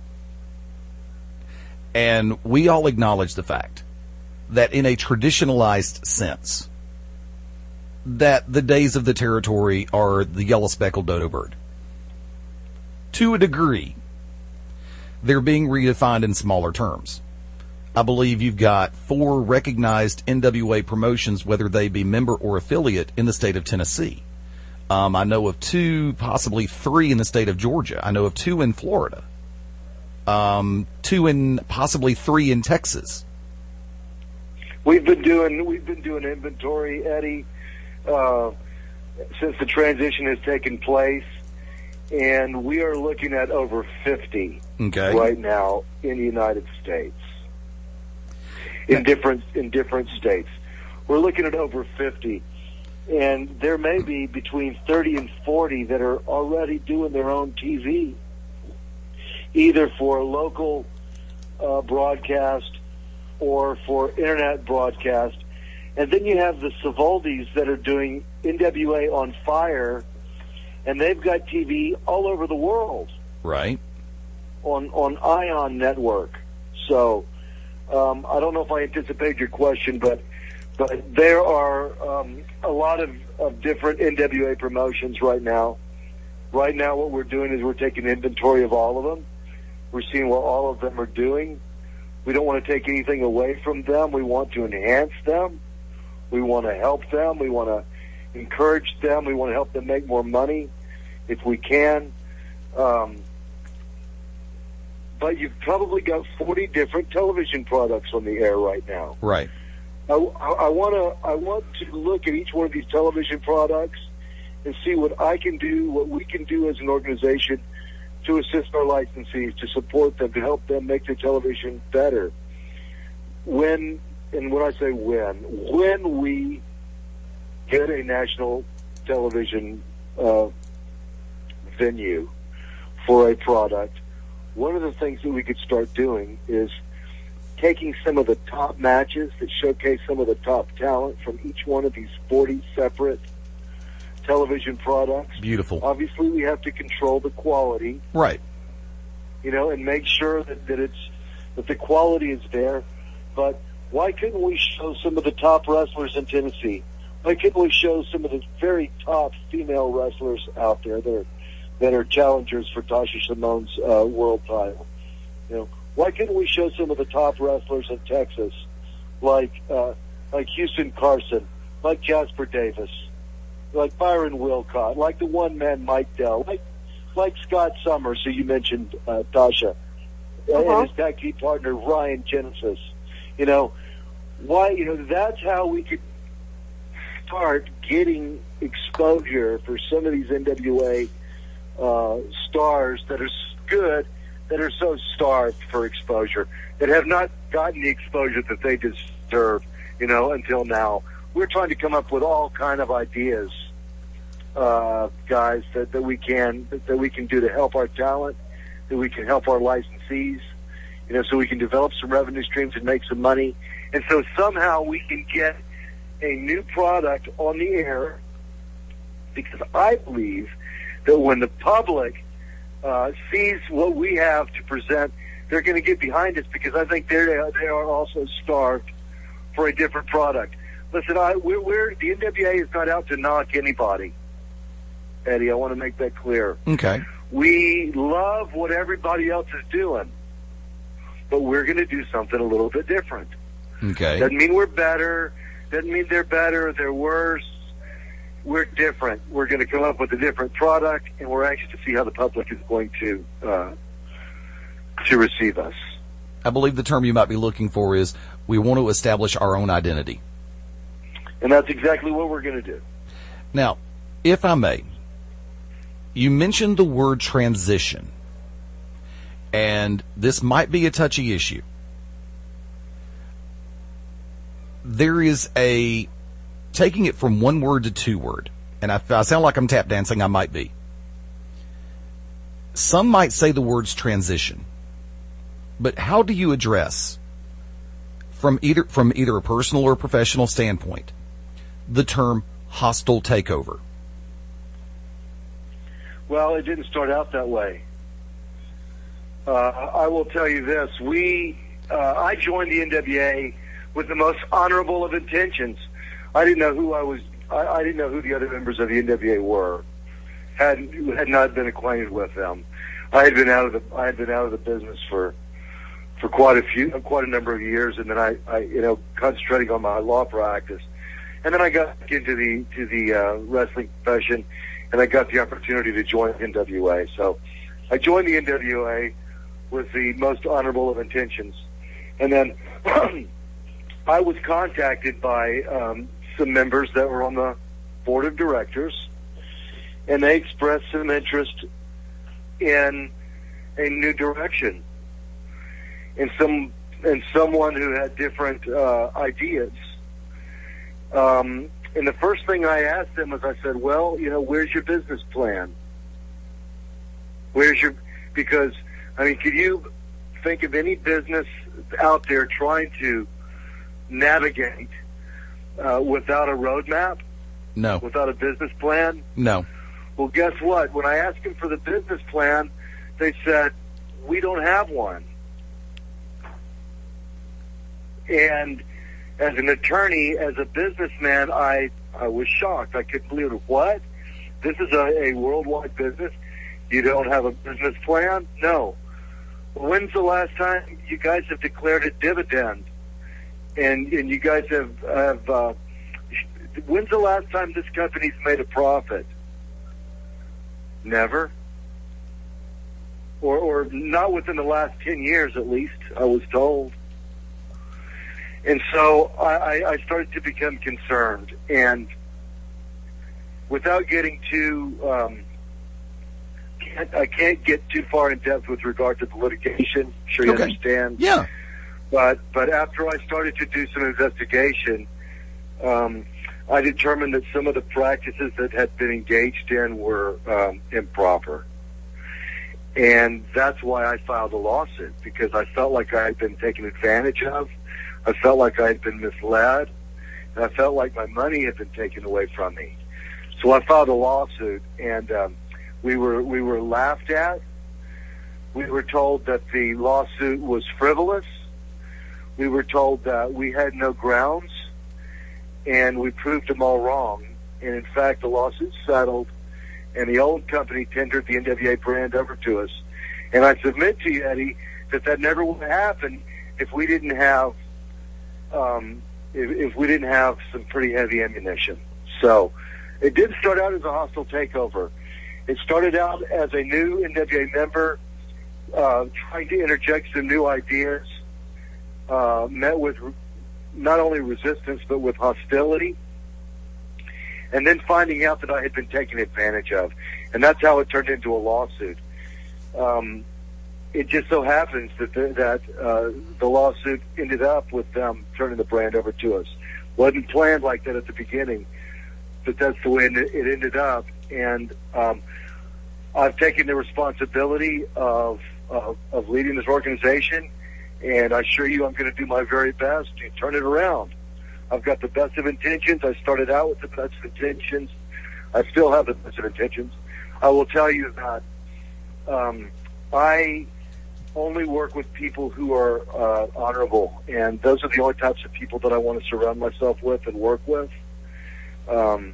And we all acknowledge the fact that in a traditionalized sense, that the days of the territory are the yellow-speckled dodo bird. To a degree, they're being redefined in smaller terms. I believe you've got four recognized N W A promotions, whether they be member or affiliate, in the state of Tennessee. Um, I know of two, possibly three in the state of Georgia. I know of two in Florida. Um, two in, possibly three in Texas. We've been doing, we've been doing inventory, Eddie, uh, since the transition has taken place, and we are looking at over fifty okay. right now in the United States. In different in different states, we're looking at over fifty, and there may be between thirty and forty that are already doing their own T V, either for local uh, broadcast or for internet broadcast. And then you have the Savaldis that are doing N W A on Fire, and they've got T V all over the world. Right. On on Ion Network. So Um, I don't know if I anticipated your question, but but there are um, a lot of, of different N W A promotions right now. Right now what we're doing is we're taking inventory of all of them. We're seeing what all of them are doing. We don't want to take anything away from them. We want to enhance them. We want to help them. We want to encourage them. We want to help them make more money if we can. Um, but you've probably got forty different television products on the air right now. Right. I, I want to I want to look at each one of these television products and see what I can do, what we can do as an organization to assist our licensees, to support them, to help them make their television better. When, and when I say when, when we get a national television uh, venue for a product, one of the things that we could start doing is taking some of the top matches that showcase some of the top talent from each one of these forty separate television products. Beautiful. Obviously, we have to control the quality. Right. You know, and make sure that, that it's that the quality is there. But why couldn't we show some of the top wrestlers in Tennessee? Why couldn't we show some of the very top female wrestlers out there that are that are challengers for Tasha Simone's uh, world title? You know, why couldn't we show some of the top wrestlers in Texas, like uh, like Houston Carson, like Jasper Davis, like Byron Wilcott, like the one-man Mike Dell, like like Scott Summers, who you mentioned, uh, Tasha, Uh-huh. and his tag team partner Ryan Genesis. You know, why? You know, that's how we could start getting exposure for some of these N W A uh, stars that are good, that are so starved for exposure, that have not gotten the exposure that they deserve, you know, until now. We're trying to come up with all kind of ideas, uh, guys, that, that we can that we can do to help our talent, that we can help our licensees, you know, so we can develop some revenue streams and make some money, and so somehow we can get a new product on the air. Because I believe that when the public uh, sees what we have to present, they're going to get behind us, because I think they they are also starved for a different product. Listen, I, we're, we're the N W A is not out to knock anybody, Eddie. I want to make that clear. Okay. We love what everybody else is doing, but we're going to do something a little bit different. Okay. Doesn't mean we're better. Doesn't mean they're better or they're worse. We're different. We're going to come up with a different product, and we're anxious to see how the public is going to uh, to receive us. I believe the term you might be looking for is we want to establish our own identity. And that's exactly what we're going to do. Now, if I may, you mentioned the word transition, and this might be a touchy issue. There is a taking it from one word to two word, and I, I sound like I'm tap dancing. I might be. Some might say the words transition, but how do you address, from either from either a personal or professional standpoint, the term hostile takeover? Well, it didn't start out that way. Uh, I will tell you this: we, uh, I joined the N W A with the most honorable of intentions. I didn't know who I was. I, I didn't know who the other members of the N W A were. Had had not been acquainted with them. I had been out of the. I had been out of the business for for quite a few, quite a number of years, and then I, I you know, concentrating on my law practice, and then I got into the to the uh, wrestling profession, and I got the opportunity to join N W A. So, I joined the N W A with the most honorable of intentions, and then I was contacted by um, some members that were on the board of directors, and they expressed some interest in a new direction, and some and someone who had different uh, ideas. Um, and the first thing I asked them was, I said, "Well, you know, where's your business plan? Where's your?" Because I mean, could you think of any business out there trying to navigate uh, without a roadmap? No. Without a business plan? No. Well, guess what? When I asked them for the business plan, they said, "We don't have one." And as an attorney, as a businessman, I, I was shocked. I couldn't believe it. What? This is a, a worldwide business? You don't have a business plan? No. When's the last time you guys have declared a dividend? And and you guys have, have uh, when's the last time this company's made a profit? Never. Or, or not within the last ten years, at least, I was told. And so I, I started to become concerned. And without getting too, um, can't, I can't get too far in depth with regard to the litigation. I'm sure you Okay. understand. Yeah. But but after I started to do some investigation, um, I determined that some of the practices that had been engaged in were um, improper. And that's why I filed a lawsuit, because I felt like I had been taken advantage of. I felt like I had been misled. And I felt like my money had been taken away from me. So I filed a lawsuit, and um, we were we were laughed at. We were told that the lawsuit was frivolous. We were told that we had no grounds, and we proved them all wrong. And in fact, the lawsuit settled, and the old company tendered the N W A brand over to us. And I submit to you, Eddie, that that never would have happened if we didn't have, um, if, if we didn't have some pretty heavy ammunition. So it did start out as a hostile takeover. It started out as a new N W A member uh, trying to interject some new ideas, uh, met with not only resistance but with hostility, and then finding out that I had been taken advantage of. And that's how it turned into a lawsuit. Um, it just so happens that the, that uh, the lawsuit ended up with them turning the brand over to us. Wasn't planned like that at the beginning, but that's the way it ended up. And um, I've taken the responsibility of, of of leading this organization, and I assure you I'm going to do my very best to turn it around. I've got the best of intentions. I started out with the best of intentions. I still have the best of intentions. I will tell you that um, I only work with people who are uh, honorable, and those are the only types of people that I want to surround myself with and work with. Um,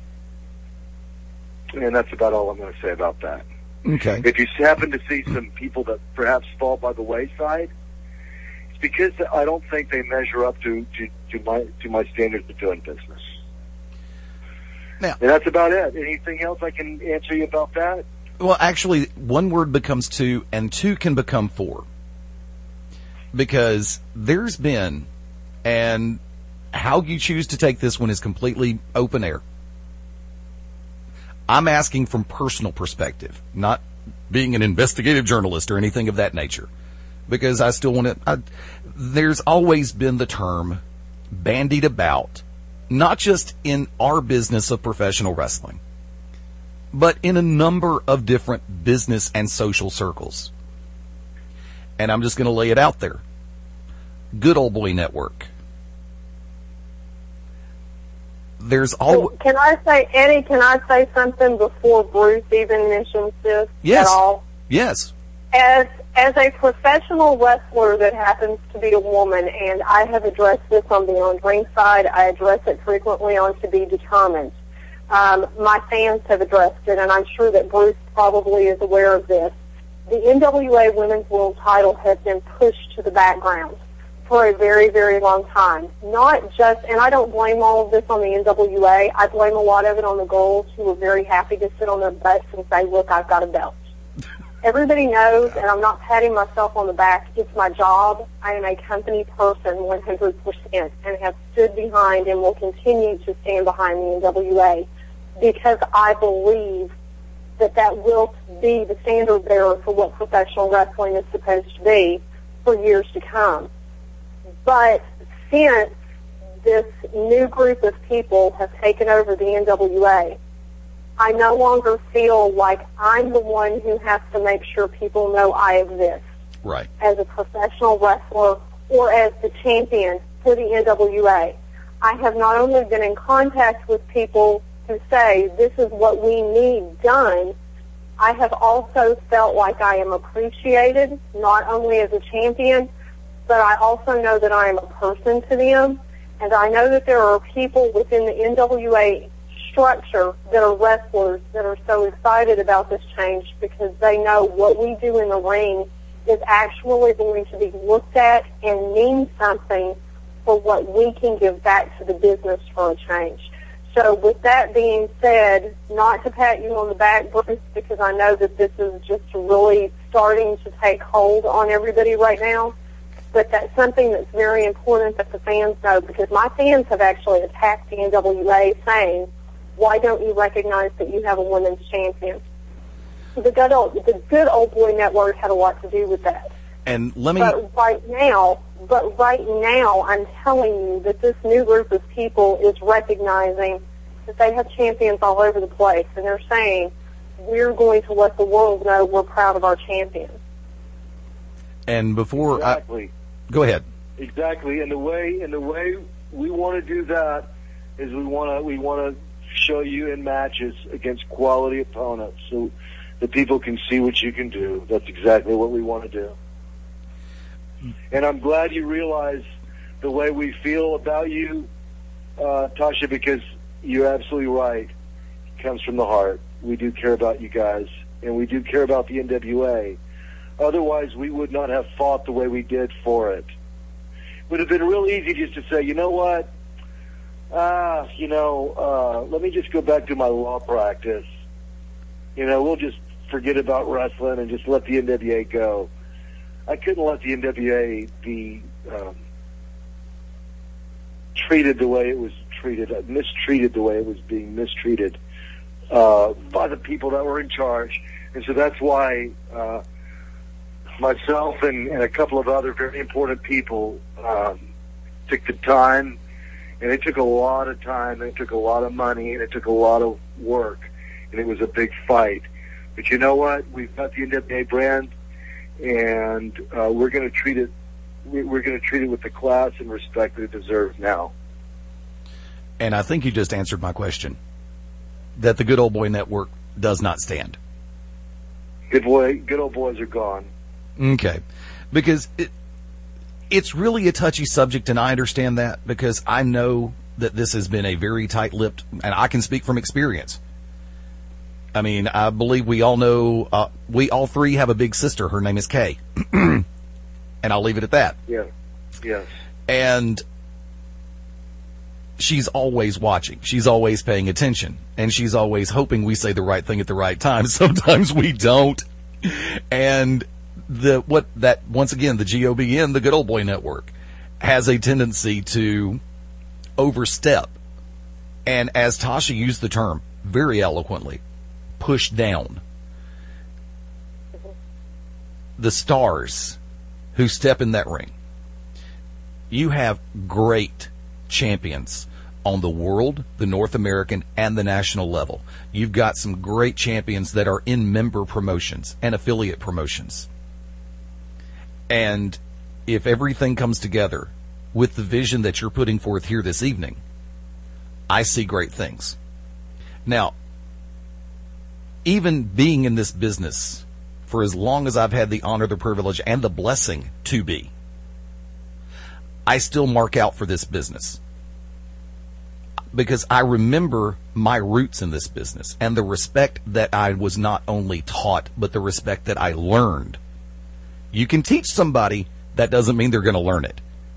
and that's about all I'm going to say about that. Okay. If you happen to see some people that perhaps fall by the wayside, it's because I don't think they measure up to, to, to my to my standards of doing business. Now, and that's about it. Anything else I can answer you about that? well, actually, one word becomes two, and two can become four. Because there's been, and how you choose to take this one is completely open air. I'm asking from personal perspective, not being an investigative journalist or anything of that nature, because I still want to. I, there's always been the term bandied about, not just in our business of professional wrestling, but in a number of different business and social circles. And I'm just going to lay it out there. Good Old Boy Network. There's all. Can I say, Eddie, can I say something before Bruce even mentions this Yes. at all? Yes. As as a professional wrestler that happens to be a woman, and I have addressed this on Beyond Ringside, I address it frequently on To Be Determined. Um, my fans have addressed it, and I'm sure that Bruce probably is aware of this. The N W A Women's World Title has been pushed to the background for a very, very long time. Not just, and I don't blame all of this on the N W A, I blame a lot of it on the girls who were very happy to sit on their butts and say, look, I've got a belt. Everybody knows, and I'm not patting myself on the back, it's my job. I am a company person one hundred percent and have stood behind and will continue to stand behind the N W A because I believe that that will be the standard bearer for what professional wrestling is supposed to be for years to come. But since this new group of people have taken over the N W A, I no longer feel like I'm the one who has to make sure people know I exist. Right. As a professional wrestler or as the champion for the N W A. I have not only been in contact with people who say this is what we need done, I have also felt like I am appreciated, not only as a champion, but I also know that I am a person to them, and I know that there are people within the N W A structure that are wrestlers that are so excited about this change because they know what we do in the ring is actually going to be looked at and mean something for what we can give back to the business for a change. So with that being said, not to pat you on the back, Bruce, because I know that this is just really starting to take hold on everybody right now, but that's something that's very important that the fans know, because my fans have actually attacked the N W A saying, why don't you recognize that you have a women's champion? The good old, the good old boy network had a lot to do with that. And let me... But right now, but right now, I'm telling you that this new group of people is recognizing that they have champions all over the place, and they're saying, we're going to let the world know we're proud of our champions. And before exactly. I... Go ahead. Exactly. And the way, and the way we want to do that is we want to, we want to show you in matches against quality opponents so the people can see what you can do. That's exactly what we want to do. And I'm glad you realize the way we feel about you, uh, Tasha, because you're absolutely right. It comes from the heart. We do care about you guys, and we do care about the N W A. Otherwise, we would not have fought the way we did for it. It would have been real easy just to say, you know what, ah, you know, uh, let me just go back to my law practice. You know, we'll just forget about wrestling and just let the N W A go. I couldn't let the N W A be um, treated the way it was treated, uh, mistreated the way it was being mistreated uh, by the people that were in charge. And so that's why uh, myself and, and a couple of other very important people um, took the time, and it took a lot of time, and it took a lot of money, and it took a lot of work, and it was a big fight. But you know what? We've got the N W A brand, and uh, we're going to treat it. We're going to treat it with the class and respect that it deserves now. And I think you just answered my question. That the Good Old Boy Network does not stand. Good boy, good old boys are gone. Okay, because it, it's really a touchy subject, and I understand that because I know that this has been a very tight-lipped, and I can speak from experience. I mean, I believe we all know, uh, we all three have a big sister. Her name is Kay. And I'll leave it at that. Yeah. Yes. And she's always watching. She's always paying attention. And she's always hoping we say the right thing at the right time. Sometimes we don't. And the, what that, once again, the G O B N, the Good Old Boy Network, has a tendency to overstep. And as Tasha used the term very eloquently, push down the stars who step in that ring. You have great champions on the world, the North American, and the national level. You've got some great champions that are in member promotions and affiliate promotions. And if everything comes together with the vision that you're putting forth here this evening, I see great things. Now, even being in this business for as long as I've had the honor, the privilege, and the blessing to be, I still mark out for this business because I remember my roots in this business and the respect that I was not only taught, but the respect that I learned. You can teach somebody, that doesn't mean they're going to learn it.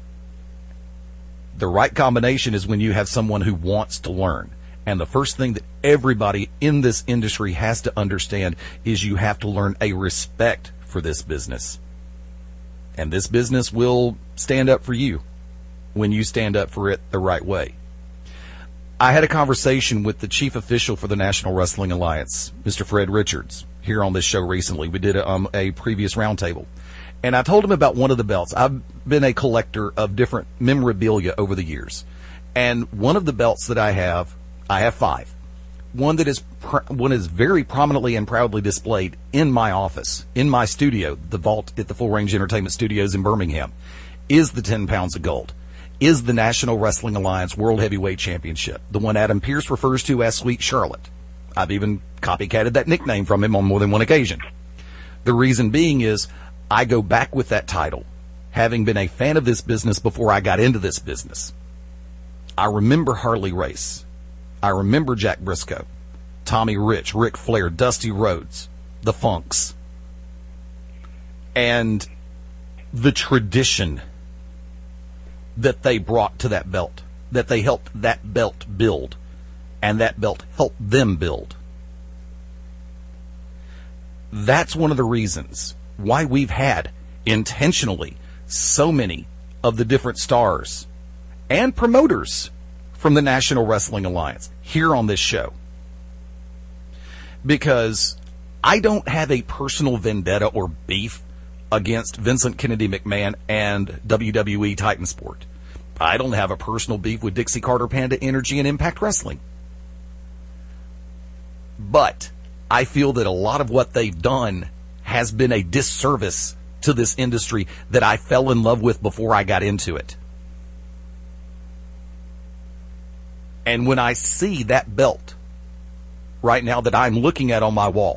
The right combination is when you have someone who wants to learn. And the first thing that everybody in this industry has to understand is you have to learn a respect for this business. And this business will stand up for you when you stand up for it the right way. I had a conversation with the chief official for the National Wrestling Alliance, Mister Fred Richards, here on this show recently. We did a, um, a previous roundtable. And I told him about one of the belts. I've been a collector of different memorabilia over the years. And one of the belts that I have, I have five. One that is pr- one is very prominently and proudly displayed in my office, in my studio, the vault at the Full Range Entertainment Studios in Birmingham, is the ten pounds of gold, is the National Wrestling Alliance World Heavyweight Championship, the one Adam Pearce refers to as Sweet Charlotte. I've even copycatted that nickname from him on more than one occasion. The reason being is I go back with that title having been a fan of this business before I got into this business, I remember Harley Race. I remember Jack Briscoe, Tommy Rich, Ric Flair, Dusty Rhodes, the Funks, and the tradition that they brought to that belt, that they helped that belt build, and that belt helped them build. That's one of the reasons why we've had intentionally so many of the different stars and promoters from the National Wrestling Alliance here on this show. Because I don't have a personal vendetta or beef against Vincent Kennedy McMahon and W W E Titansport. I don't have a personal beef with Dixie Carter, Panda Energy, and Impact Wrestling. But I feel that a lot of what they've done has been a disservice to this industry that I fell in love with before I got into it. And when I see that belt right now that I'm looking at on my wall,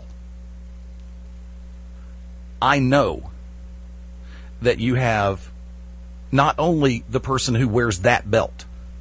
I know that you have not only the person who wears that belt.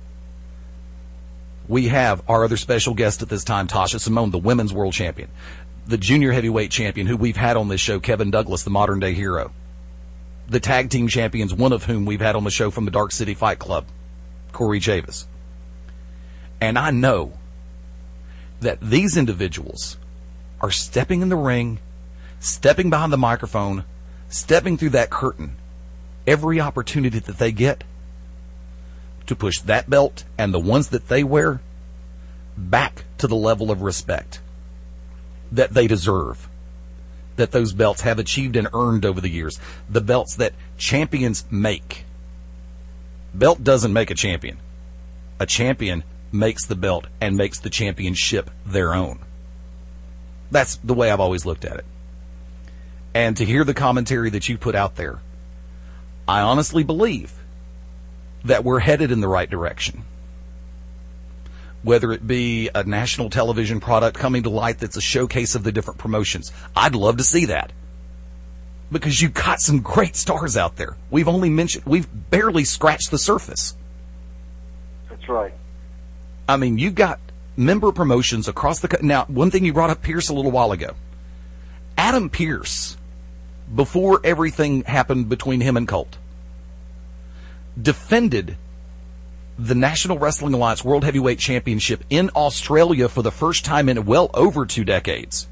We have our other special guest at this time, Tasha Simone, the women's world champion, the junior heavyweight champion who we've had on this show, Kevin Douglas, the modern day hero, the tag team champions, one of whom we've had on the show from the Dark City Fight Club, Corey Chavis. And I know that these individuals are stepping in the ring, stepping behind the microphone, stepping through that curtain every opportunity that they get to push that belt and the ones that they wear back to the level of respect that they deserve, that those belts have achieved and earned over the years, the belts that champions make. Belt doesn't make a champion. A champion makes the belt and makes the championship their own. That's the way I've always looked at it. And to hear the commentary that you put out there, I honestly believe that we're headed in the right direction. Whether it be a national television product coming to light that's a showcase of the different promotions, I'd love to see that. Because you've got some great stars out there. We've only mentioned, we've barely scratched the surface. That's right. I mean, you've got member promotions across the... Now, one thing you brought up Pierce a little while ago. Adam Pierce, before everything happened between him and Colt, defended the National Wrestling Alliance World Heavyweight Championship in Australia for the first time in well over two decades.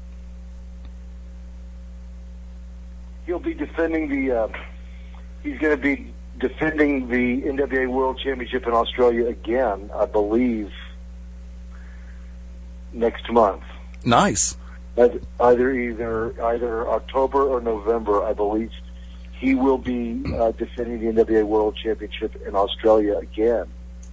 He'll be defending the, uh, he's going to be defending the N W A World Championship in Australia again, I believe, next month. Nice. Either either either October or November, I believe, he will be uh, defending the N W A World Championship in Australia again.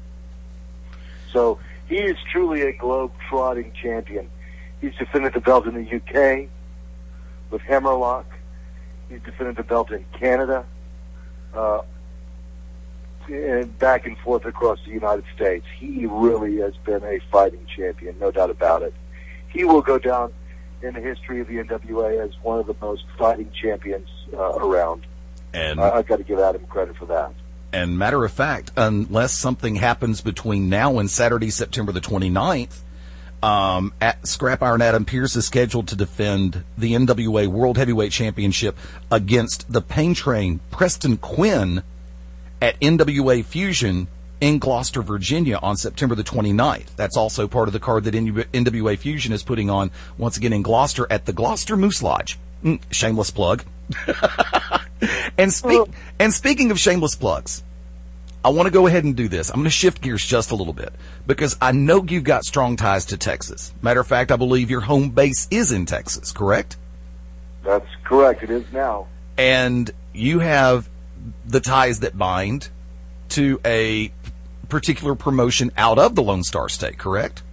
So he is truly a globe-trotting champion. He's defended the belt in the U K with Hammerlock. He's defended the belt in Canada, uh, and back and forth across the United States. He really has been a fighting champion, no doubt about it. He will go down in the history of the N W A as one of the most fighting champions uh, around. And I, I've got to give Adam credit for that. And matter of fact, unless something happens between now and Saturday, September the twenty-ninth, um, at Scrap Iron Adam Pierce is scheduled to defend the N W A World Heavyweight Championship against the Pain Train Preston Quinn at N W A Fusion in Gloucester, Virginia on September the twenty-ninth. That's also part of the card that N W A Fusion is putting on once again in Gloucester at the Gloucester Moose Lodge. Mm, shameless plug. and speak and speaking of shameless plugs, I want to go ahead and do this. I'm going to shift gears just a little bit because I know you've got strong ties to Texas. Matter of fact, I believe your home base is in Texas, correct? That's correct. It is now. And you have the ties that bind to a particular promotion out of the Lone Star State, correct?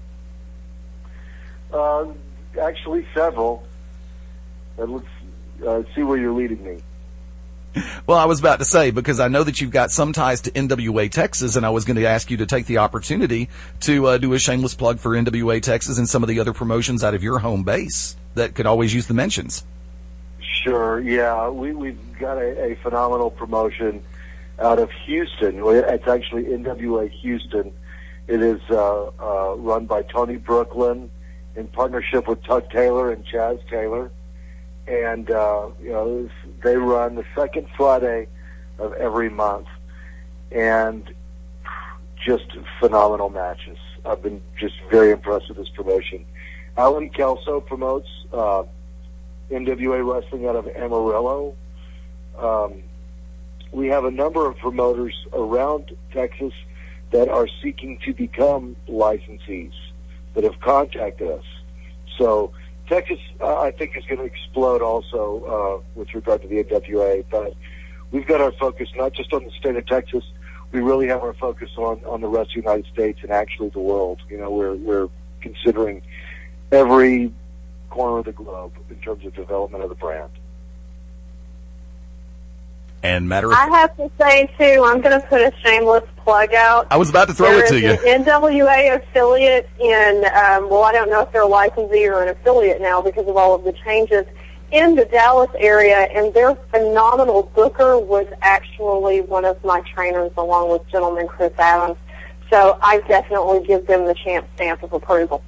Uh, actually, several. Uh, let's uh, see where you're leading me. Well, I was about to say, because I know that you've got some ties to N W A Texas, and I was going to ask you to take the opportunity to uh, do a shameless plug for N W A Texas and some of the other promotions out of your home base that could always use the mentions. Sure, yeah. We, we've got a, a phenomenal promotion out of Houston. It's actually N W A Houston. It is uh, uh, run by Tony Brooklyn in partnership with Tug Taylor and Chaz Taylor. And, uh, you know, they run the second Friday of every month. And just phenomenal matches. I've been just very impressed with this promotion. Alan Kelso promotes uh, N W A Wrestling out of Amarillo. Um, we have a number of promoters around Texas that are seeking to become licensees that have contacted us. So Texas, uh, I think, is going to explode also uh, with regard to the N W A. But we've got our focus not just on the state of Texas. We really have our focus on, on the rest of the United States and actually the world. You know, we're we're considering every corner of the globe in terms of development of the brand. And matter of I have to say, too, I'm going to put a shameless plug out. I was about to throw there it to is you. An N W A affiliate in, um, well, I don't know if they're a licensee or an affiliate now because of all of the changes, in the Dallas area, and their phenomenal booker was actually one of my trainers along with gentleman Chris Adams. So I definitely give them the champ stamp of approval.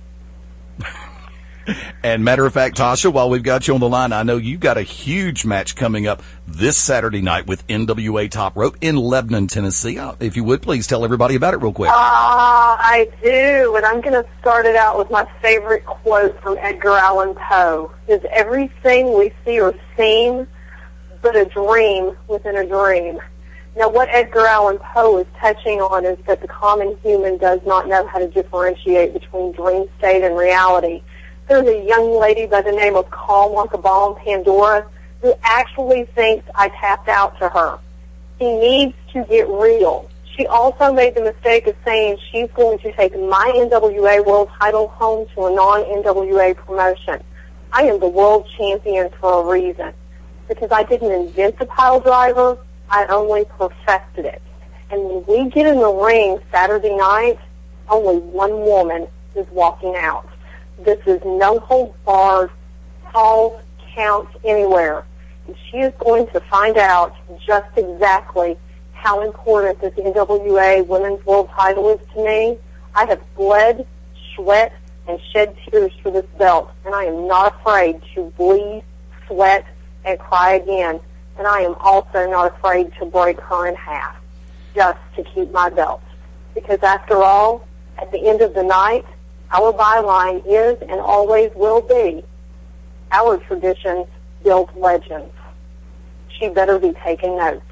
And matter of fact, Tasha, while we've got you on the line, I know you've got a huge match coming up this Saturday night with N W A Top Rope in Lebanon, Tennessee. Uh, if you would, please tell everybody about it real quick. Ah, uh, I do, and I'm going to start it out with my favorite quote from Edgar Allan Poe. Is everything we see or seem but a dream within a dream? Now, what Edgar Allan Poe is touching on is that the common human does not know how to differentiate between dream state and reality. There's a young lady by the name of Calm Like a Bomb Pandora who actually thinks I tapped out to her. She needs to get real. She also made the mistake of saying she's going to take my N W A world title home to a non-N W A promotion. I am the world champion for a reason. Because I didn't invent the pile driver, I only perfected it. And when we get in the ring Saturday night, only one woman is walking out. This is no holds barred, calls, counts anywhere. And she is going to find out just exactly how important this N W A Women's World title is to me. I have bled, sweat, and shed tears for this belt, and I am not afraid to bleed, sweat, and cry again. And I am also not afraid to break her in half just to keep my belt. Because after all, at the end of the night, our byline is and always will be, our traditions build legends. She better be taking notes.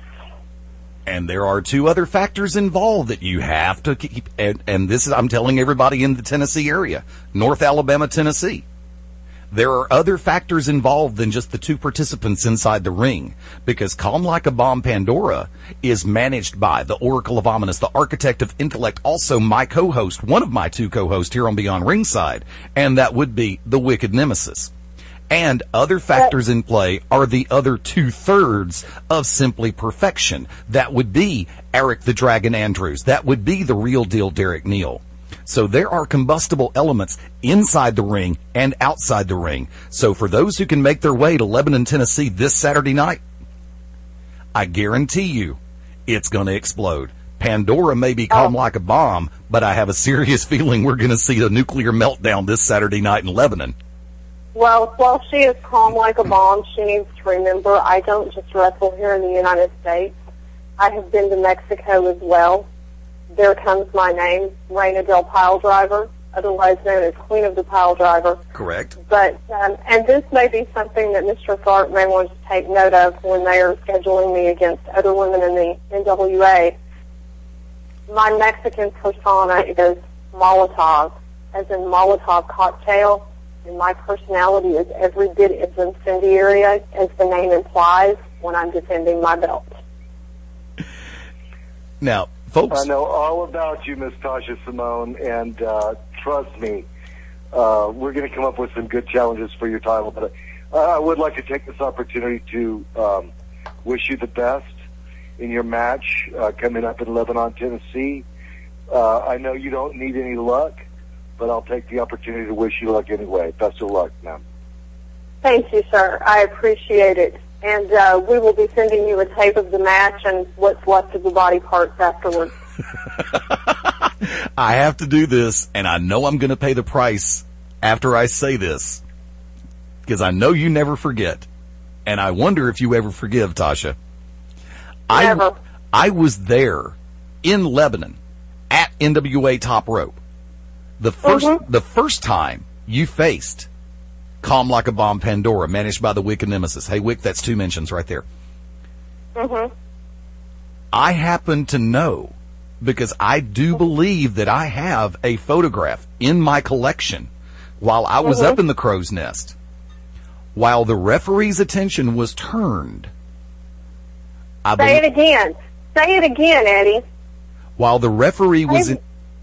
And there are two other factors involved that you have to keep, and, and this is, I'm telling everybody in the Tennessee area, North Alabama, Tennessee. There are other factors involved than just the two participants inside the ring, because Calm Like a Bomb Pandora is managed by the Oracle of Ominous, the Architect of Intellect, also my co-host, one of my two co-hosts here on Beyond Ringside, and that would be the Wicked Nemesis. And other factors in play are the other two-thirds of Simply Perfection. That would be Eric the Dragon Andrews. That would be the real deal Derek Neal. So there are combustible elements inside the ring and outside the ring. So for those who can make their way to Lebanon, Tennessee this Saturday night, I guarantee you it's going to explode. Pandora may be calm oh. like a bomb, but I have a serious feeling we're going to see a nuclear meltdown this Saturday night in Lebanon. Well, while she is calm like a bomb, she needs to remember I don't just wrestle here in the United States. I have been to Mexico as well. There comes my name, Reina Del Pile Driver, otherwise known as Queen of the Pile Driver. Correct. But um, and this may be something that Mister Tharp may want to take note of when they are scheduling me against other women in the N W A. My Mexican persona is Molotov, as in Molotov cocktail, and my personality is every bit as incendiary as the name implies when I'm defending my belt. Now, folks, I know all about you, Miss Tasha Simone, and uh, trust me, uh, we're going to come up with some good challenges for your title. But uh, I would like to take this opportunity to um, wish you the best in your match uh, coming up in Lebanon, Tennessee. Uh, I know you don't need any luck, but I'll take the opportunity to wish you luck anyway. Best of luck, ma'am. Thank you, sir. I appreciate it. And uh, we will be sending you a tape of the match and what's left of the body parts afterwards. I have to do this, and I know I'm going to pay the price after I say this, because I know you never forget, and I wonder if you ever forgive, Tasha. Never. I, I was there in Lebanon at N W A Top Rope the first Mm-hmm. the first time you faced Calm Like a Bomb Pandora, managed by the Wicked Nemesis. Hey, Wick, that's two mentions right there. Mm-hmm. I happen to know, because I do believe that I have a photograph in my collection while I was Mm-hmm. up in the crow's nest, while the referee's attention was turned. I Say it bel- again. Say it again, Eddie. While the referee was Say in...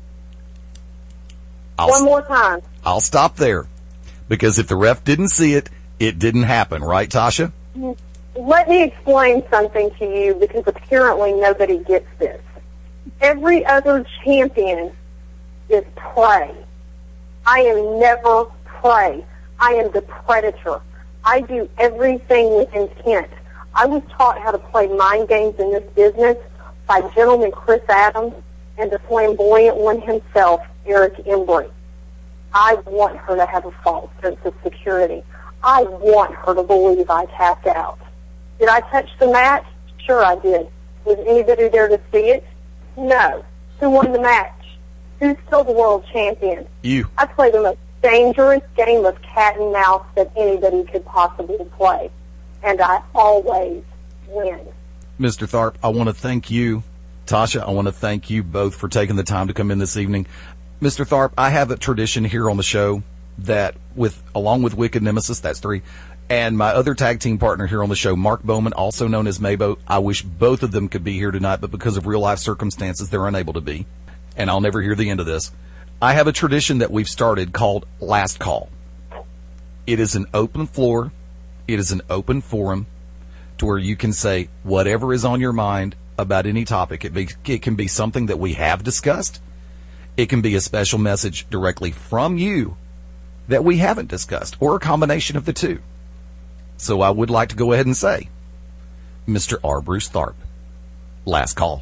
I'll, One more time. I'll stop there, because if the ref didn't see it, it didn't happen. Right, Tasha? Let me explain something to you, because apparently nobody gets this. Every other champion is prey. I am never prey. I am the predator. I do everything with intent. I was taught how to play mind games in this business by gentleman Chris Adams and the flamboyant one himself, Eric Embry. I want her to have a false sense of security. I want her to believe I tapped out. Did I touch the mat? Sure I did. Was anybody there to see it? No. Who won the match? Who's still the world champion? You. I play the most dangerous game of cat and mouse that anybody could possibly play. And I always win. Mister Tharp, I want to thank you. Tasha, I want to thank you both for taking the time to come in this evening. Mister Tharp, I have a tradition here on the show that, with along with Wicked Nemesis, that's three, and my other tag team partner here on the show, Mark Bowman, also known as Maybo. I wish both of them could be here tonight, but because of real life circumstances, they're unable to be. And I'll never hear the end of this. I have a tradition that we've started called Last Call. It is an open floor. It is an open forum to where you can say whatever is on your mind about any topic. It, be, it can be something that we have discussed. It can be a special message directly from you that we haven't discussed, or a combination of the two. So I would like to go ahead and say, Mister R. Bruce Tharp, last call.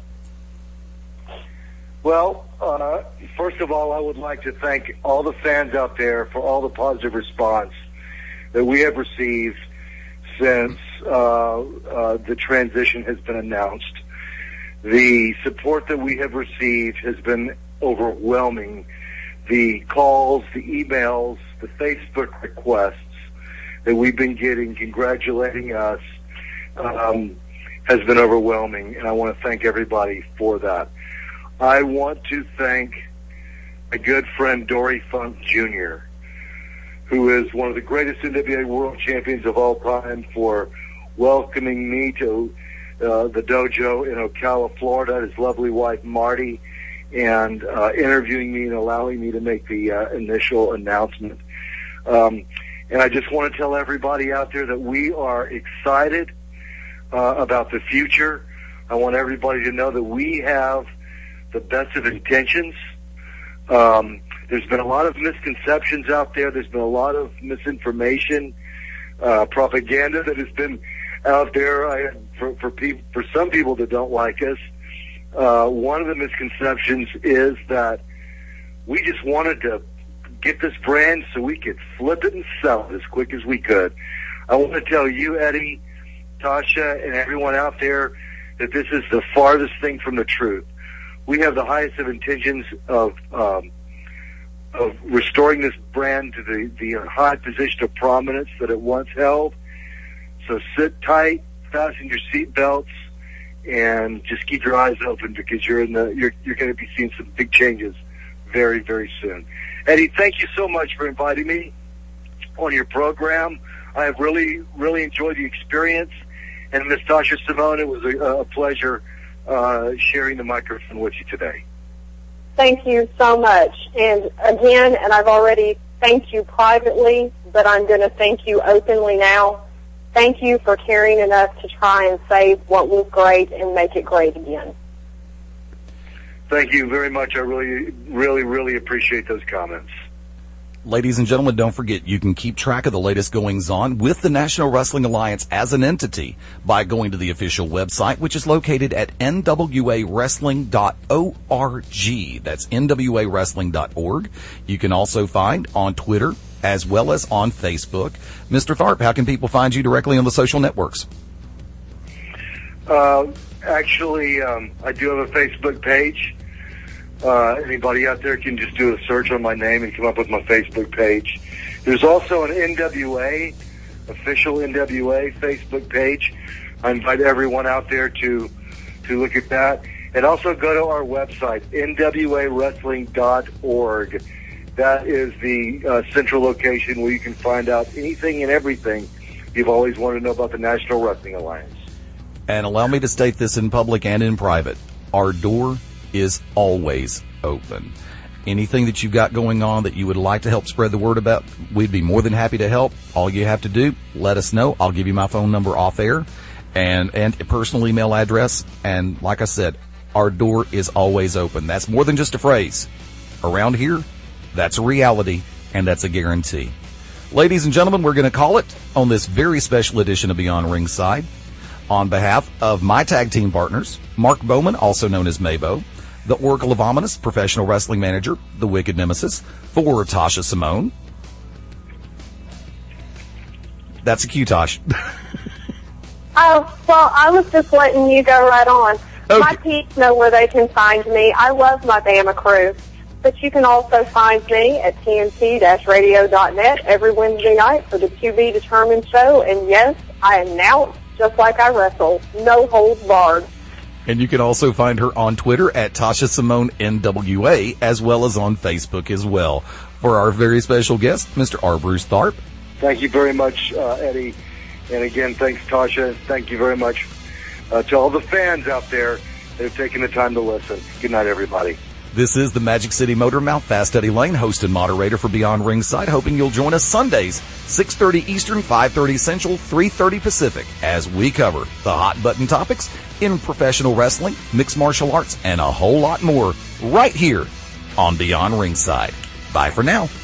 Well, uh, first of all, I would like to thank all the fans out there for all the positive response that we have received since uh, uh, the transition has been announced. The support that we have received has been overwhelming. The calls, the emails, the Facebook requests that we've been getting congratulating us um, has been overwhelming, and I want to thank everybody for that. I want to thank my good friend Dory Funk Junior, who is one of the greatest N W A World Champions of all time, for welcoming me to uh, the dojo in Ocala, Florida, his lovely wife Marty, and uh, interviewing me and allowing me to make the uh, initial announcement. Um, and I just want to tell everybody out there that we are excited uh, about the future. I want everybody to know that we have the best of intentions. Um, there's been a lot of misconceptions out there. There's been a lot of misinformation, uh, propaganda that has been out there. I, for for, people, for some people that don't like us, uh, one of the misconceptions is that we just wanted to get this brand so we could flip it and sell it as quick as we could. I want to tell you, Eddie, Tasha, and everyone out there that this is the farthest thing from the truth. We have the highest of intentions of um, of restoring this brand to the, the high position of prominence that it once held. So sit tight, fasten your seatbelts, and just keep your eyes open, because you're in the you're you're going to be seeing some big changes very, very soon. Eddie, thank you so much for inviting me on your program. I have really, really enjoyed the experience. And Miss Tasha Simone, it was a, a pleasure uh, sharing the microphone with you today. Thank you so much. And again, and I've already thanked you privately, but I'm going to thank you openly now. Thank you for caring enough to try and save what was great and make it great again. Thank you very much. I really, really, really appreciate those comments. Ladies and gentlemen, don't forget, you can keep track of the latest goings-on with the National Wrestling Alliance as an entity by going to the official website, which is located at N W A wrestling dot org. That's N W A wrestling dot org. You can also find on Twitter as well as on Facebook. Mister Tharp, how can people find you directly on the social networks? Uh, actually, um, I do have a Facebook page. Uh, anybody out there can just do a search on my name and come up with my Facebook page. There's also an N W A, official N W A Facebook page. I invite everyone out there to to look at that. And also go to our website, N W A wrestling dot org. That is the uh, central location where you can find out anything and everything you've always wanted to know about the National Wrestling Alliance. And allow me to state this in public and in private. Our door is always open. Anything that you've got going on that you would like to help spread the word about, we'd be more than happy to help. All you have to do, let us know. I'll give you my phone number off air and, and a personal email address. And like I said, our door is always open. That's more than just a phrase. Around here, that's a reality, and that's a guarantee. Ladies and gentlemen, we're going to call it on this very special edition of Beyond Ringside. On behalf of my tag team partners, Mark Bowman, also known as Maybo, the Oracle of Ominous, professional wrestling manager, the Wicked Nemesis, for Tasha Simone. That's a cue, Tosh. Oh, well, I was just letting you go right on. Okay. My peeps know where they can find me. I love my Bama crew. But you can also find me at T N T radio dot net every Wednesday night for the To Be Determined show. And yes, I announce just like I wrestle. No holds barred. And you can also find her on Twitter at Tasha Simone N W A, as well as on Facebook as well. For our very special guest, Mister R. Bruce Tharp. Thank you very much, uh, Eddie. And again, thanks, Tasha. Thank you very much uh, to all the fans out there that have taken the time to listen. Good night, everybody. This is the Magic City Motor Mouth, Fast Eddie Lane, host and moderator for Beyond Ringside, hoping you'll join us Sundays, six thirty Eastern, five thirty Central, three thirty Pacific, as we cover the hot button topics in professional wrestling, mixed martial arts, and a whole lot more right here on Beyond Ringside. Bye for now.